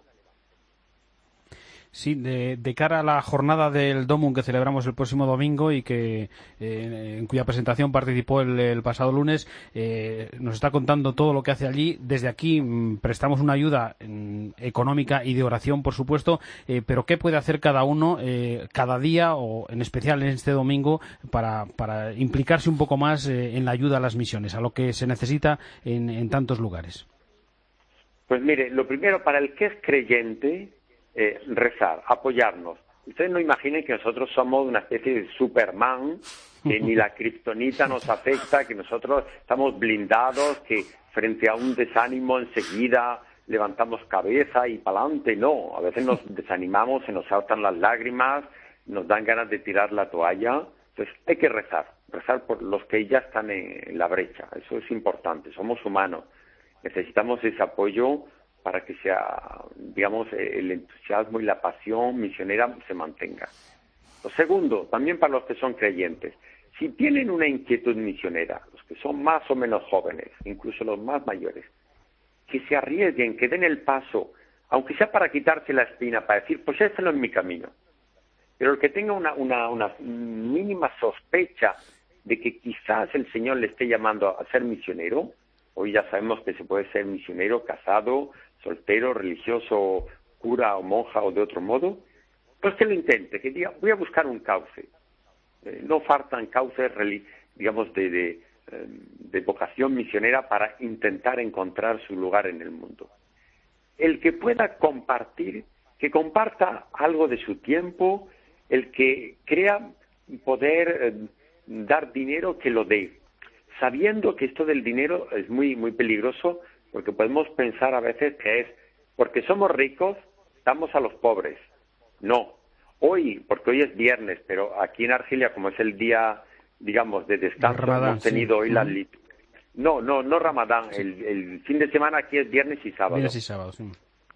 Sí, de, de cara a la jornada del Domum que celebramos el próximo domingo y que eh, en cuya presentación participó el, el pasado lunes, eh, nos está contando todo lo que hace allí. Desde aquí mm, prestamos una ayuda mm, económica y de oración, por supuesto, eh, pero ¿qué puede hacer cada uno eh, cada día, o en especial en este domingo, para, para implicarse un poco más eh, en la ayuda a las misiones, a lo que se necesita en, en tantos lugares? Pues mire, lo primero, para el que es creyente, Eh, rezar, apoyarnos. Ustedes no imaginen que nosotros somos una especie de Superman, que ni la kriptonita nos afecta, que nosotros estamos blindados, que frente a un desánimo enseguida levantamos cabeza y pa'lante. No, a veces nos desanimamos, se nos saltan las lágrimas, nos dan ganas de tirar la toalla. Entonces hay que rezar, rezar por los que ya están en la brecha. Eso es importante, somos humanos. Necesitamos ese apoyo para que sea, digamos, el entusiasmo y la pasión misionera se mantenga. Lo segundo, también para los que son creyentes, si tienen una inquietud misionera, los que son más o menos jóvenes, incluso los más mayores, que se arriesguen, que den el paso, aunque sea para quitarse la espina, para decir, pues este no es mi camino. Pero el que tenga una, una, una mínima sospecha de que quizás el Señor le esté llamando a ser misionero, hoy ya sabemos que se puede ser misionero, casado, soltero, religioso, cura o monja o de otro modo, pues que lo intente, que diga, voy a buscar un cauce. Eh, no faltan cauces, digamos, de, de, de vocación misionera para intentar encontrar su lugar en el mundo. El que pueda compartir, que comparta algo de su tiempo, el que crea poder eh, dar dinero, que lo dé, sabiendo que esto del dinero es muy, muy peligroso, porque podemos pensar a veces que es, porque somos ricos, damos a los pobres. No, hoy, porque hoy es viernes, pero aquí en Argelia, como es el día, digamos, de descanso, Ramadán, hemos tenido sí. hoy la... Lit- no, no, no Ramadán, sí. el, el fin de semana aquí es viernes y sábado. Viernes y sábado, sí.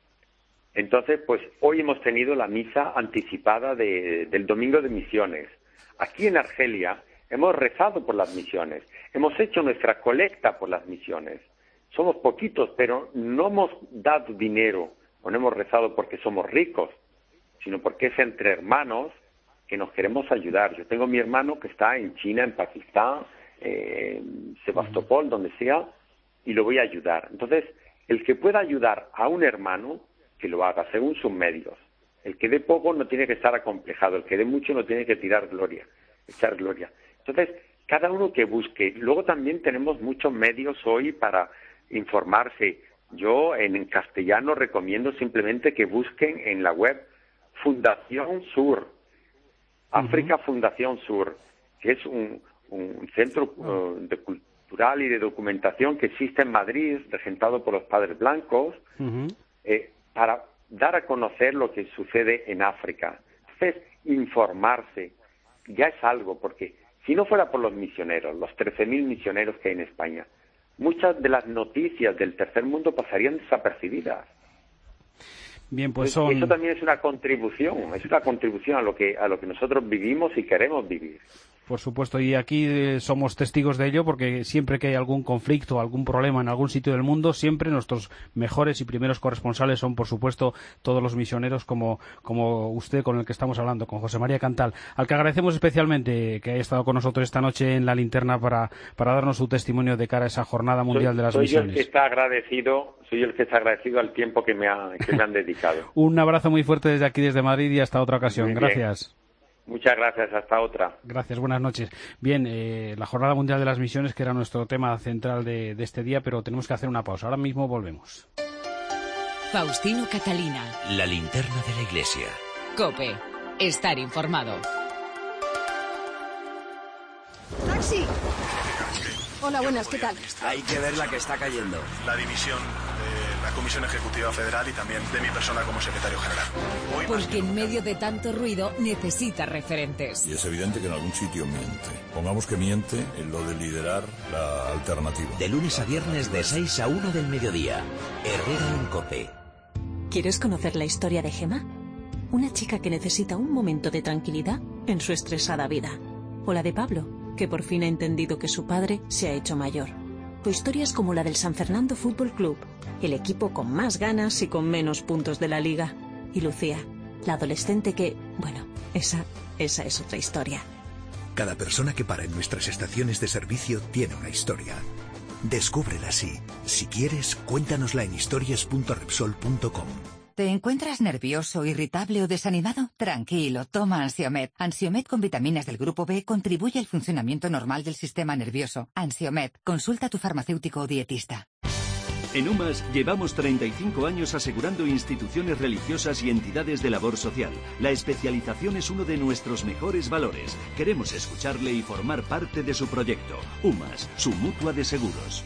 Entonces, pues hoy hemos tenido la misa anticipada de, del Domingo de Misiones. Aquí en Argelia hemos rezado por las misiones, hemos hecho nuestra colecta por las misiones. Somos poquitos, pero no hemos dado dinero, o no hemos rezado porque somos ricos, sino porque es entre hermanos que nos queremos ayudar. Yo tengo mi hermano que está en China, en Pakistán, eh, en Sebastopol, donde sea, y lo voy a ayudar. Entonces, el que pueda ayudar a un hermano, que lo haga según sus medios. El que dé poco no tiene que estar acomplejado, el que dé mucho no tiene que tirar gloria, echar gloria. Entonces, cada uno que busque. Luego también tenemos muchos medios hoy para informarse. Yo en castellano recomiendo simplemente que busquen en la web Fundación Sur, África uh-huh. Fundación Sur, que es un, un centro uh, de cultural y de documentación que existe en Madrid, regentado por los Padres Blancos, uh-huh. eh, para dar a conocer lo que sucede en África. Entonces, informarse ya es algo, porque si no fuera por los misioneros, los trece mil misioneros que hay en España, muchas de las noticias del tercer mundo pasarían desapercibidas. Bien, pues son... Eso también es una contribución, es una contribución a lo que a lo que nosotros vivimos y queremos vivir. Por supuesto, y aquí eh, somos testigos de ello, porque siempre que hay algún conflicto, algún problema en algún sitio del mundo, siempre nuestros mejores y primeros corresponsales son, por supuesto, todos los misioneros, como, como usted con el que estamos hablando, con José María Cantal, al que agradecemos especialmente que haya estado con nosotros esta noche en La Linterna para, para darnos su testimonio de cara a esa Jornada Mundial soy, de las soy Misiones. Soy el que está agradecido, soy el que está agradecido al tiempo que me, ha, que me han dedicado. Un abrazo muy fuerte desde aquí, desde Madrid, y hasta otra ocasión. Gracias. Muchas gracias, hasta otra. Gracias, buenas noches. Bien, eh, la Jornada Mundial de las Misiones, que era nuestro tema central de, de este día, pero tenemos que hacer una pausa. Ahora mismo volvemos. Faustino Catalina. La linterna de la iglesia. COPE. Estar informado. ¡Taxi! Hola, buenas, ¿qué tal? Hay que ver la que está cayendo. La división de la Comisión Ejecutiva Federal y también de mi persona como secretario general. Hoy Porque en medio de tanto ruido necesita referentes. Y es evidente que en algún sitio miente. Pongamos que miente en lo de liderar la alternativa. De lunes a viernes de seis a una del mediodía. Herrera en COPE. ¿Quieres conocer la historia de Gemma? Una chica que necesita un momento de tranquilidad en su estresada vida. O la de Pablo, que por fin ha entendido que su padre se ha hecho mayor. O historias como la del San Fernando Fútbol Club, el equipo con más ganas y con menos puntos de la liga. Y Lucía, la adolescente que, bueno, esa, esa es otra historia. Cada persona que para en nuestras estaciones de servicio tiene una historia. Descúbrela así. Si quieres, cuéntanosla en historias punto repsol punto com. ¿Te encuentras nervioso, irritable o desanimado? Tranquilo, toma Ansiomed. Ansiomed con vitaminas del grupo B contribuye al funcionamiento normal del sistema nervioso. Ansiomed, consulta a tu farmacéutico o dietista. En UMAS llevamos treinta y cinco años asegurando instituciones religiosas y entidades de labor social. La especialización es uno de nuestros mejores valores. Queremos escucharle y formar parte de su proyecto. UMAS, su mutua de seguros.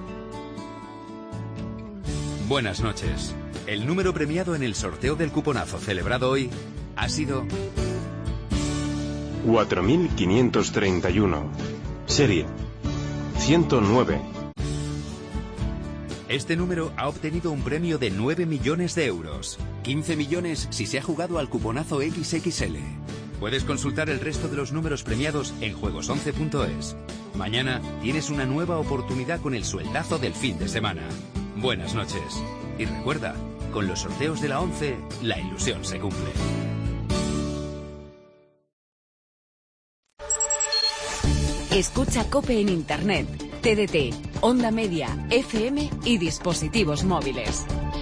Buenas noches. El número premiado en el sorteo del cuponazo celebrado hoy ha sido cuatro mil quinientos treinta y uno. Serie ciento nueve. Este número ha obtenido un premio de nueve millones de euros. quince millones si se ha jugado al cuponazo equis equis ele. Puedes consultar el resto de los números premiados en juegos once punto es. Mañana tienes una nueva oportunidad con el sueldazo del fin de semana. Buenas noches. Y recuerda, con los sorteos de la once, la ilusión se cumple. Escucha COPE en Internet, T D T, Onda Media, F M y dispositivos móviles.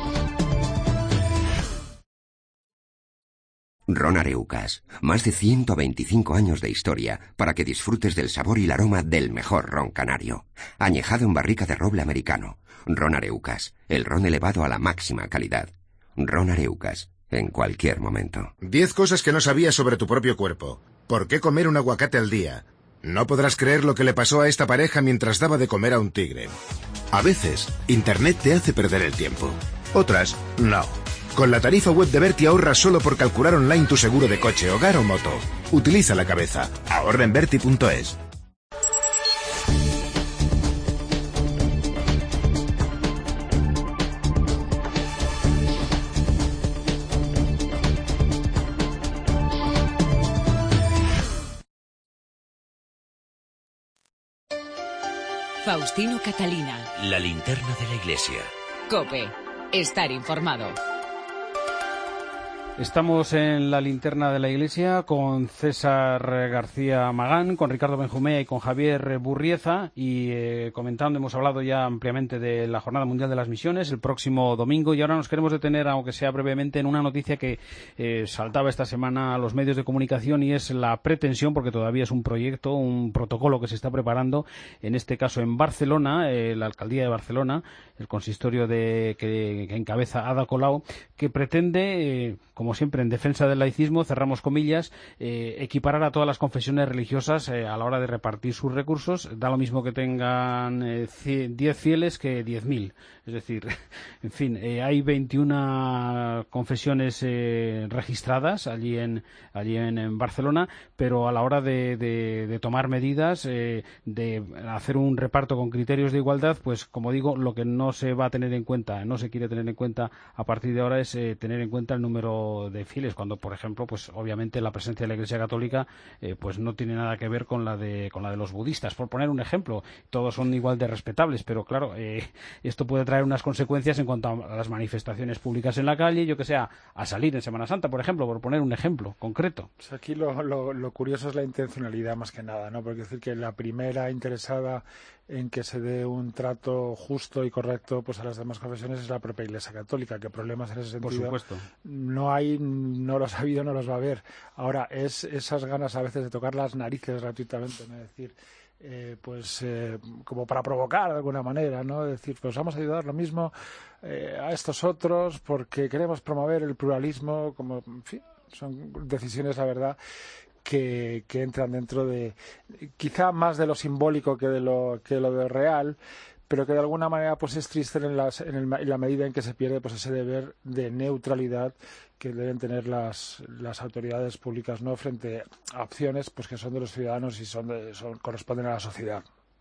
Ron Areucas, más de ciento veinticinco años de historia para que disfrutes del sabor y el aroma del mejor ron canario. Añejado en barrica de roble americano. Ron Areucas, el ron elevado a la máxima calidad. Ron Areucas, en cualquier momento. Diez cosas que no sabías sobre tu propio cuerpo. ¿Por qué comer un aguacate al día? No podrás creer lo que le pasó a esta pareja mientras daba de comer a un tigre. A veces, Internet te hace perder el tiempo. Otras, no. Con la tarifa web de Berti ahorras solo por calcular online tu seguro de coche, hogar o moto. Utiliza la cabeza. Ahorra en Berti punto es. Faustino Catalina. La linterna de la iglesia. COPE. Estar informado. Estamos en la linterna de la iglesia con César García Magán, con Ricardo Benjumea y con Javier Burrieza y eh, comentando, hemos hablado ya ampliamente de la Jornada Mundial de las Misiones el próximo domingo y ahora nos queremos detener, aunque sea brevemente, en una noticia que eh, saltaba esta semana a los medios de comunicación y es la pretensión, porque todavía es un proyecto, un protocolo que se está preparando, en este caso en Barcelona, eh, la Alcaldía de Barcelona, el consistorio de, que, que encabeza Ada Colau, que pretende, eh, como siempre en defensa del laicismo, cerramos comillas, eh, equiparar a todas las confesiones religiosas eh, a la hora de repartir sus recursos. Da lo mismo que tengan eh, diez fieles que diez mil. Es decir, en fin, eh, hay veintiuna confesiones eh, registradas allí en allí en, en Barcelona, pero a la hora de, de, de tomar medidas, eh, de hacer un reparto con criterios de igualdad, pues como digo, lo que no se va a tener en cuenta, no se quiere tener en cuenta a partir de ahora es eh, tener en cuenta el número de fieles, cuando por ejemplo, pues obviamente la presencia de la Iglesia Católica eh, pues no tiene nada que ver con la de con la de los budistas, por poner un ejemplo. Todos son igual de respetables, pero claro, eh, esto puede traer unas consecuencias en cuanto a las manifestaciones públicas en la calle, yo que sé, a salir en Semana Santa, por ejemplo, por poner un ejemplo concreto. Pues aquí lo, lo, lo curioso es la intencionalidad más que nada, ¿no? Porque decir que la primera interesada en que se dé un trato justo y correcto pues a las demás confesiones es la propia Iglesia Católica, que problemas en ese sentido por supuesto no hay, no los ha habido, no los va a haber. Ahora, es esas ganas a veces de tocar las narices gratuitamente, ¿no? Es decir, eh, pues eh, como para provocar de alguna manera, ¿no? Es decir, pues vamos a ayudar lo mismo eh, a estos otros porque queremos promover el pluralismo, como, en fin, son decisiones, la verdad, Que, que entran dentro de quizá más de lo simbólico que de lo que lo de real, pero que de alguna manera pues es triste en, las, en, el, en la medida en que se pierde pues ese deber de neutralidad que deben tener las, las autoridades públicas, no, frente a opciones pues que son de los ciudadanos y son, de, son corresponden a la sociedad.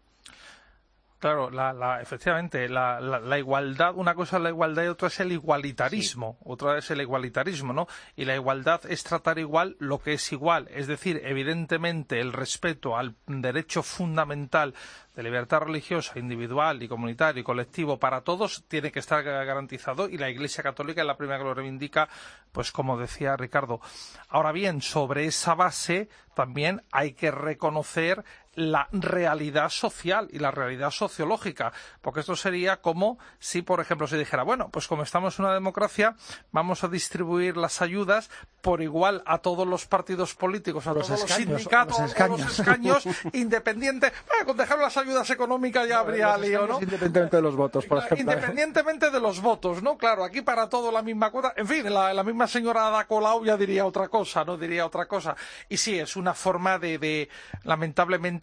Claro, la, la, efectivamente, la, la, la igualdad, una cosa es la igualdad y otra es el igualitarismo, sí. Otra es el igualitarismo, ¿no? Y la igualdad es tratar igual lo que es igual, es decir, evidentemente el respeto al derecho fundamental de libertad religiosa, individual y comunitario y colectivo para todos tiene que estar garantizado y la Iglesia Católica es la primera que lo reivindica, pues como decía Ricardo. Ahora bien, sobre esa base también hay que reconocer la realidad social y la realidad sociológica, porque esto sería como si, por ejemplo, se dijera, bueno, pues como estamos en una democracia, vamos a distribuir las ayudas por igual a todos los partidos políticos, a los todos escaños, los sindicatos, los escaños, a los escaños, independiente, bueno, con dejar las ayudas económicas ya habría lío, ¿no? Independientemente de los votos, por ejemplo. Independientemente de los votos, ¿no? Claro, aquí para todo la misma cuota. En fin, la, la misma señora Ada Colau ya diría otra cosa, ¿no? Diría otra cosa. Y sí, es una forma de, de lamentablemente,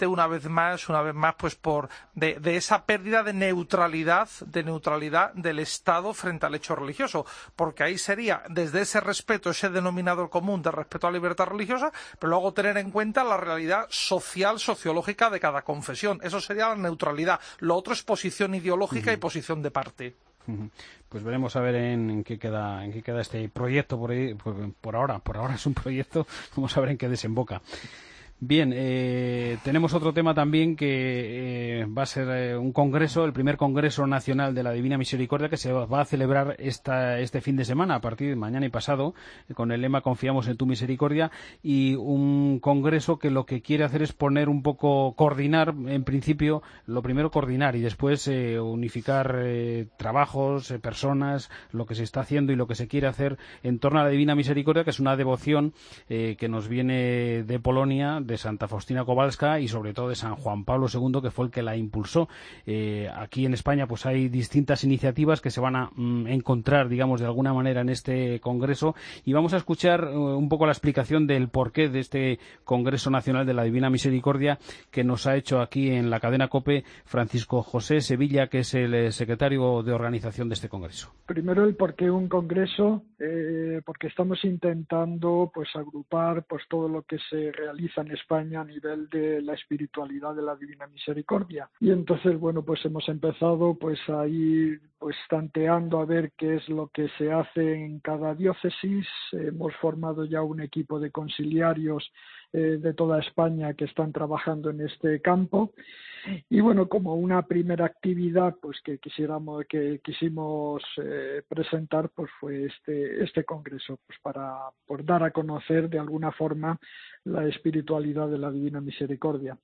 precisamente una vez más, una vez más, pues por de, de esa pérdida de neutralidad, de neutralidad del Estado frente al hecho religioso, porque ahí sería desde ese respeto, ese denominador común de respeto a la libertad religiosa, pero luego tener en cuenta la realidad social, sociológica de cada confesión. Eso sería la neutralidad. Lo otro es posición ideológica uh-huh. y posición de parte. Pues veremos a ver en, en qué queda en qué queda este proyecto por, ahí, por, por ahora. Por ahora es un proyecto, vamos a ver en qué desemboca. Bien, eh, tenemos otro tema también que eh, va a ser eh, un congreso, el primer Congreso Nacional de la Divina Misericordia, que se va a celebrar esta, este fin de semana, a partir de mañana y pasado, con el lema Confiamos en tu misericordia, y un congreso que lo que quiere hacer es poner un poco, coordinar, en principio, lo primero coordinar y después eh, unificar eh, trabajos, eh, personas, lo que se está haciendo y lo que se quiere hacer en torno a la Divina Misericordia, que es una devoción eh, que nos viene de Polonia, de Santa Faustina Kowalska y sobre todo de San Juan Pablo segundo, que fue el que la impulsó. Eh, aquí en España pues hay distintas iniciativas que se van a mm, encontrar, digamos, de alguna manera en este congreso, y vamos a escuchar uh, un poco la explicación del porqué de este Congreso Nacional de la Divina Misericordia que nos ha hecho aquí en la cadena COPE Francisco José Sevilla, que es el eh, secretario de organización de este congreso. Primero el porqué un congreso, eh, porque estamos intentando pues agrupar pues todo lo que se realiza en España a nivel de la espiritualidad de la Divina Misericordia. Y entonces, bueno, pues hemos empezado pues a ir pues tanteando a ver qué es lo que se hace en cada diócesis. Hemos formado ya un equipo de conciliarios eh, de toda España que están trabajando en este campo. Y bueno, como una primera actividad pues que quisiéramos que quisimos eh, presentar pues fue este este congreso, pues para por dar a conocer de alguna forma la espiritualidad de la Divina Misericordia.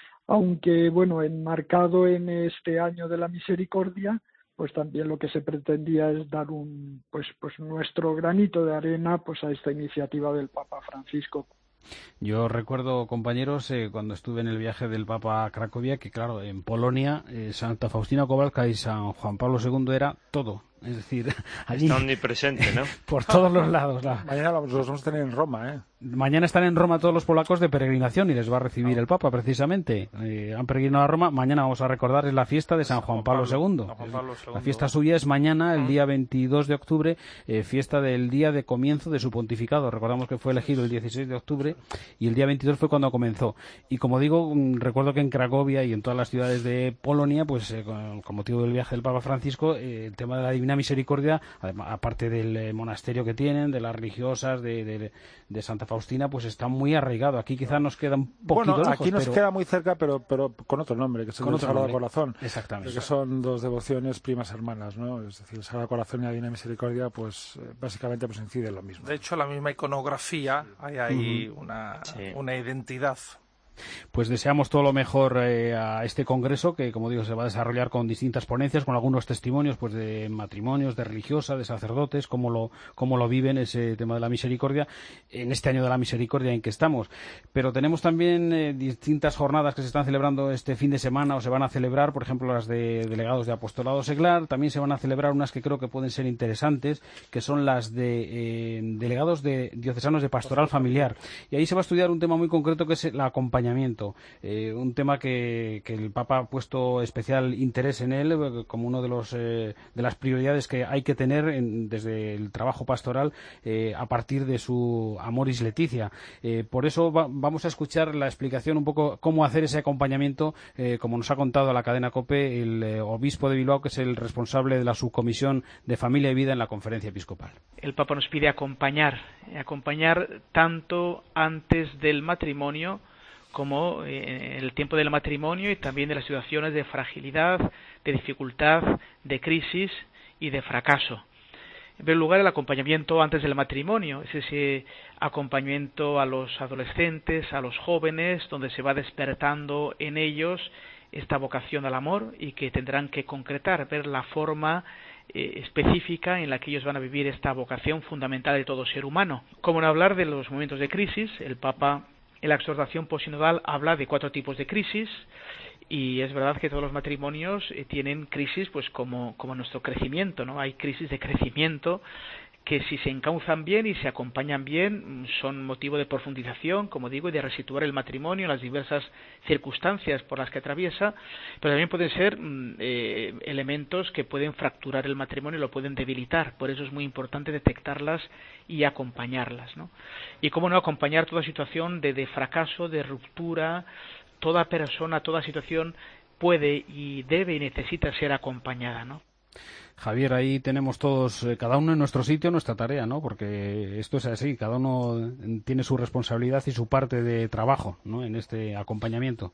Aunque bueno, enmarcado en este año de la misericordia, pues también lo que se pretendía es dar un pues pues nuestro granito de arena pues a esta iniciativa del Papa Francisco. Yo recuerdo, compañeros, eh, cuando estuve en el viaje del Papa a Cracovia, que claro, en Polonia, eh, Santa Faustina Kowalska y San Juan Pablo segundo era todo. Es decir, allí... Está omnipresente, ¿no? Por todos los lados. La... Mañana los vamos a tener en Roma, ¿eh? Mañana están en Roma todos los polacos de peregrinación y les va a recibir no. el Papa, precisamente. Eh, han peregrinado a Roma. Mañana vamos a recordar es la fiesta de San Juan Pablo segundo. Juan Pablo segundo. La fiesta suya es mañana, el día veintidós de octubre, eh, fiesta del día de comienzo de su pontificado. Recordamos que fue elegido el dieciséis de octubre y el día veintidós fue cuando comenzó. Y como digo, recuerdo que en Cracovia y en todas las ciudades de Polonia, pues eh, con, con motivo del viaje del Papa Francisco, eh, el tema de la Divina Misericordia, además, aparte del eh, monasterio que tienen, de las religiosas, de, de, de Santa Faustina, pues está muy arraigado. Aquí quizás nos queda un poquito bueno, aquí lejos, nos pero... queda muy cerca, pero pero con otro nombre, que es el Sagrado Corazón. Exactamente. Que son dos devociones primas hermanas, ¿no? Es decir, el Sagrado Corazón y la Divina Misericordia, pues básicamente pues inciden lo mismo. De hecho, la misma iconografía, hay ahí uh-huh. una, sí. una identidad. Pues deseamos todo lo mejor eh, a este congreso, que como digo se va a desarrollar con distintas ponencias, con algunos testimonios pues de matrimonios, de religiosas, de sacerdotes, cómo lo, cómo lo viven ese tema de la misericordia en este año de la misericordia en que estamos. Pero tenemos también eh, distintas jornadas que se están celebrando este fin de semana o se van a celebrar, por ejemplo las de delegados de apostolado seglar. También se van a celebrar unas que creo que pueden ser interesantes, que son las de eh, delegados de diocesanos de pastoral familiar. Y ahí se va a estudiar un tema muy concreto que es la acompañamiento. Eh, un tema que, que el Papa ha puesto especial interés en él eh, como uno de los eh, de las prioridades que hay que tener en, desde el trabajo pastoral eh, a partir de su Amoris Laetitia. Eh, por eso va, vamos a escuchar la explicación un poco cómo hacer ese acompañamiento, eh, como nos ha contado a la cadena COPE el eh, obispo de Bilbao, que es el responsable de la subcomisión de Familia y Vida en la Conferencia Episcopal. El Papa nos pide acompañar, acompañar tanto antes del matrimonio como en el tiempo del matrimonio y también de las situaciones de fragilidad, de dificultad, de crisis y de fracaso. En primer lugar, el acompañamiento antes del matrimonio, es ese acompañamiento a los adolescentes, a los jóvenes, donde se va despertando en ellos esta vocación al amor y que tendrán que concretar, ver la forma eh, específica en la que ellos van a vivir esta vocación fundamental de todo ser humano. Como no hablar de los momentos de crisis, el Papa en la exhortación posinodal habla de cuatro tipos de crisis y es verdad que todos los matrimonios eh, tienen crisis pues como, como nuestro crecimiento, ¿no? Hay crisis de crecimiento que si se encauzan bien y se acompañan bien son motivo de profundización, como digo, y de resituar el matrimonio en las diversas circunstancias por las que atraviesa, pero también pueden ser eh, elementos que pueden fracturar el matrimonio y lo pueden debilitar. Por eso es muy importante detectarlas y acompañarlas, ¿no? Y cómo no acompañar toda situación de, de fracaso, de ruptura. Toda persona, toda situación puede y debe y necesita ser acompañada, ¿no? Javier, ahí tenemos todos, eh, cada uno en nuestro sitio, nuestra tarea, ¿no? Porque esto es así, cada uno tiene su responsabilidad y su parte de trabajo, ¿no? En este acompañamiento.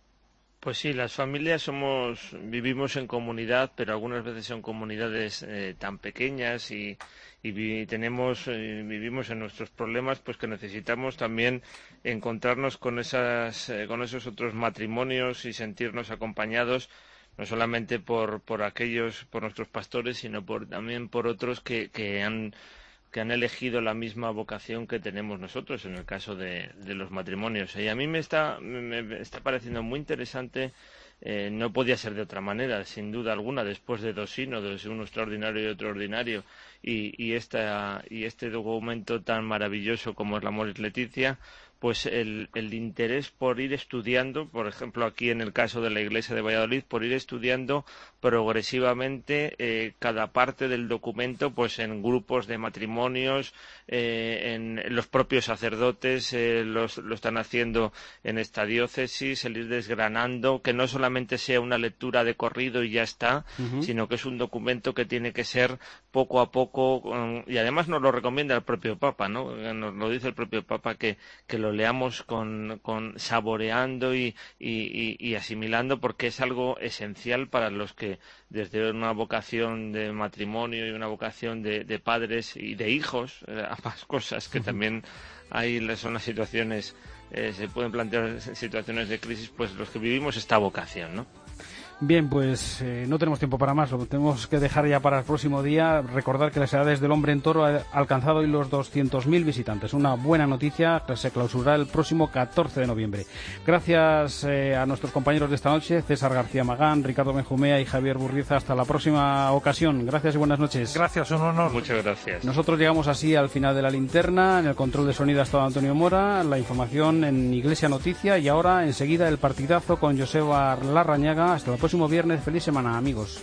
Pues sí, las familias somos, vivimos en comunidad, pero algunas veces son comunidades eh, tan pequeñas y, y vi, tenemos, eh, vivimos en nuestros problemas, pues que necesitamos también encontrarnos con esas, eh, con esos otros matrimonios y sentirnos acompañados, no solamente por, por aquellos, por nuestros pastores, sino por, también por otros que, que han que han elegido la misma vocación que tenemos nosotros en el caso de, de los matrimonios. Y a mí me está, me está pareciendo muy interesante, eh, no podía ser de otra manera, sin duda alguna, después de dos sínodos, uno extraordinario y otro ordinario, y, y, esta, y este documento tan maravilloso como es la Amoris Laetitia, pues el, el interés por ir estudiando, por ejemplo aquí en el caso de la Iglesia de Valladolid, por ir estudiando progresivamente eh, cada parte del documento, pues en grupos de matrimonios, eh, en, en los propios sacerdotes eh, los, lo están haciendo en esta diócesis, el ir desgranando, que no solamente sea una lectura de corrido y ya está, uh-huh. sino que es un documento que tiene que ser poco a poco, um, y además nos lo recomienda el propio Papa, ¿no? Nos lo dice el propio Papa que, que lo leamos con, con saboreando y, y, y asimilando, porque es algo esencial para los que desde una vocación de matrimonio y una vocación de, de padres y de hijos, eh, ambas cosas que también hay, son las situaciones, eh, se pueden plantear situaciones de crisis, pues los que vivimos esta vocación, ¿no? Bien, pues eh, no tenemos tiempo para más, lo tenemos que dejar ya para el próximo día. Recordar que las edades del hombre en toro ha alcanzado hoy los doscientos mil visitantes. Una buena noticia, que se clausurará el próximo catorce de noviembre. Gracias eh, a nuestros compañeros de esta noche, César García Magán, Ricardo Benjumea y Javier Burriza. Hasta la próxima ocasión. Gracias y buenas noches. Gracias, un honor. Muchas gracias. Nosotros llegamos así al final de la linterna. En el control de sonido ha estado Antonio Mora, la información en Iglesia Noticia y ahora enseguida el partidazo con Joseba Larrañaga. Hasta la próximo viernes. Feliz semana, amigos.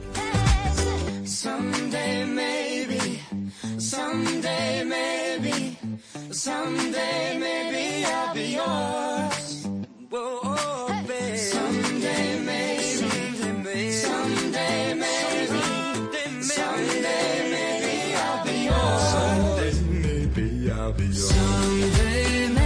Someday maybe, someday maybe, someday maybe I'll be yours. Whoa, baby. Someday maybe, someday maybe, someday maybe I'll be yours. Someday maybe I'll be yours. Someday maybe.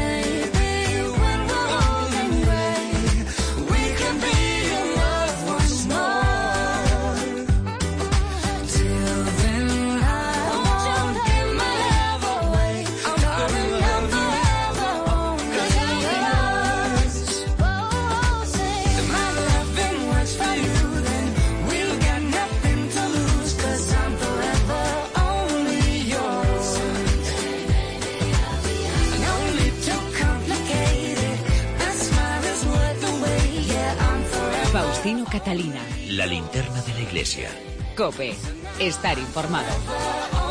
Faustino Catalina. La linterna de la iglesia. COPE. Estar informado.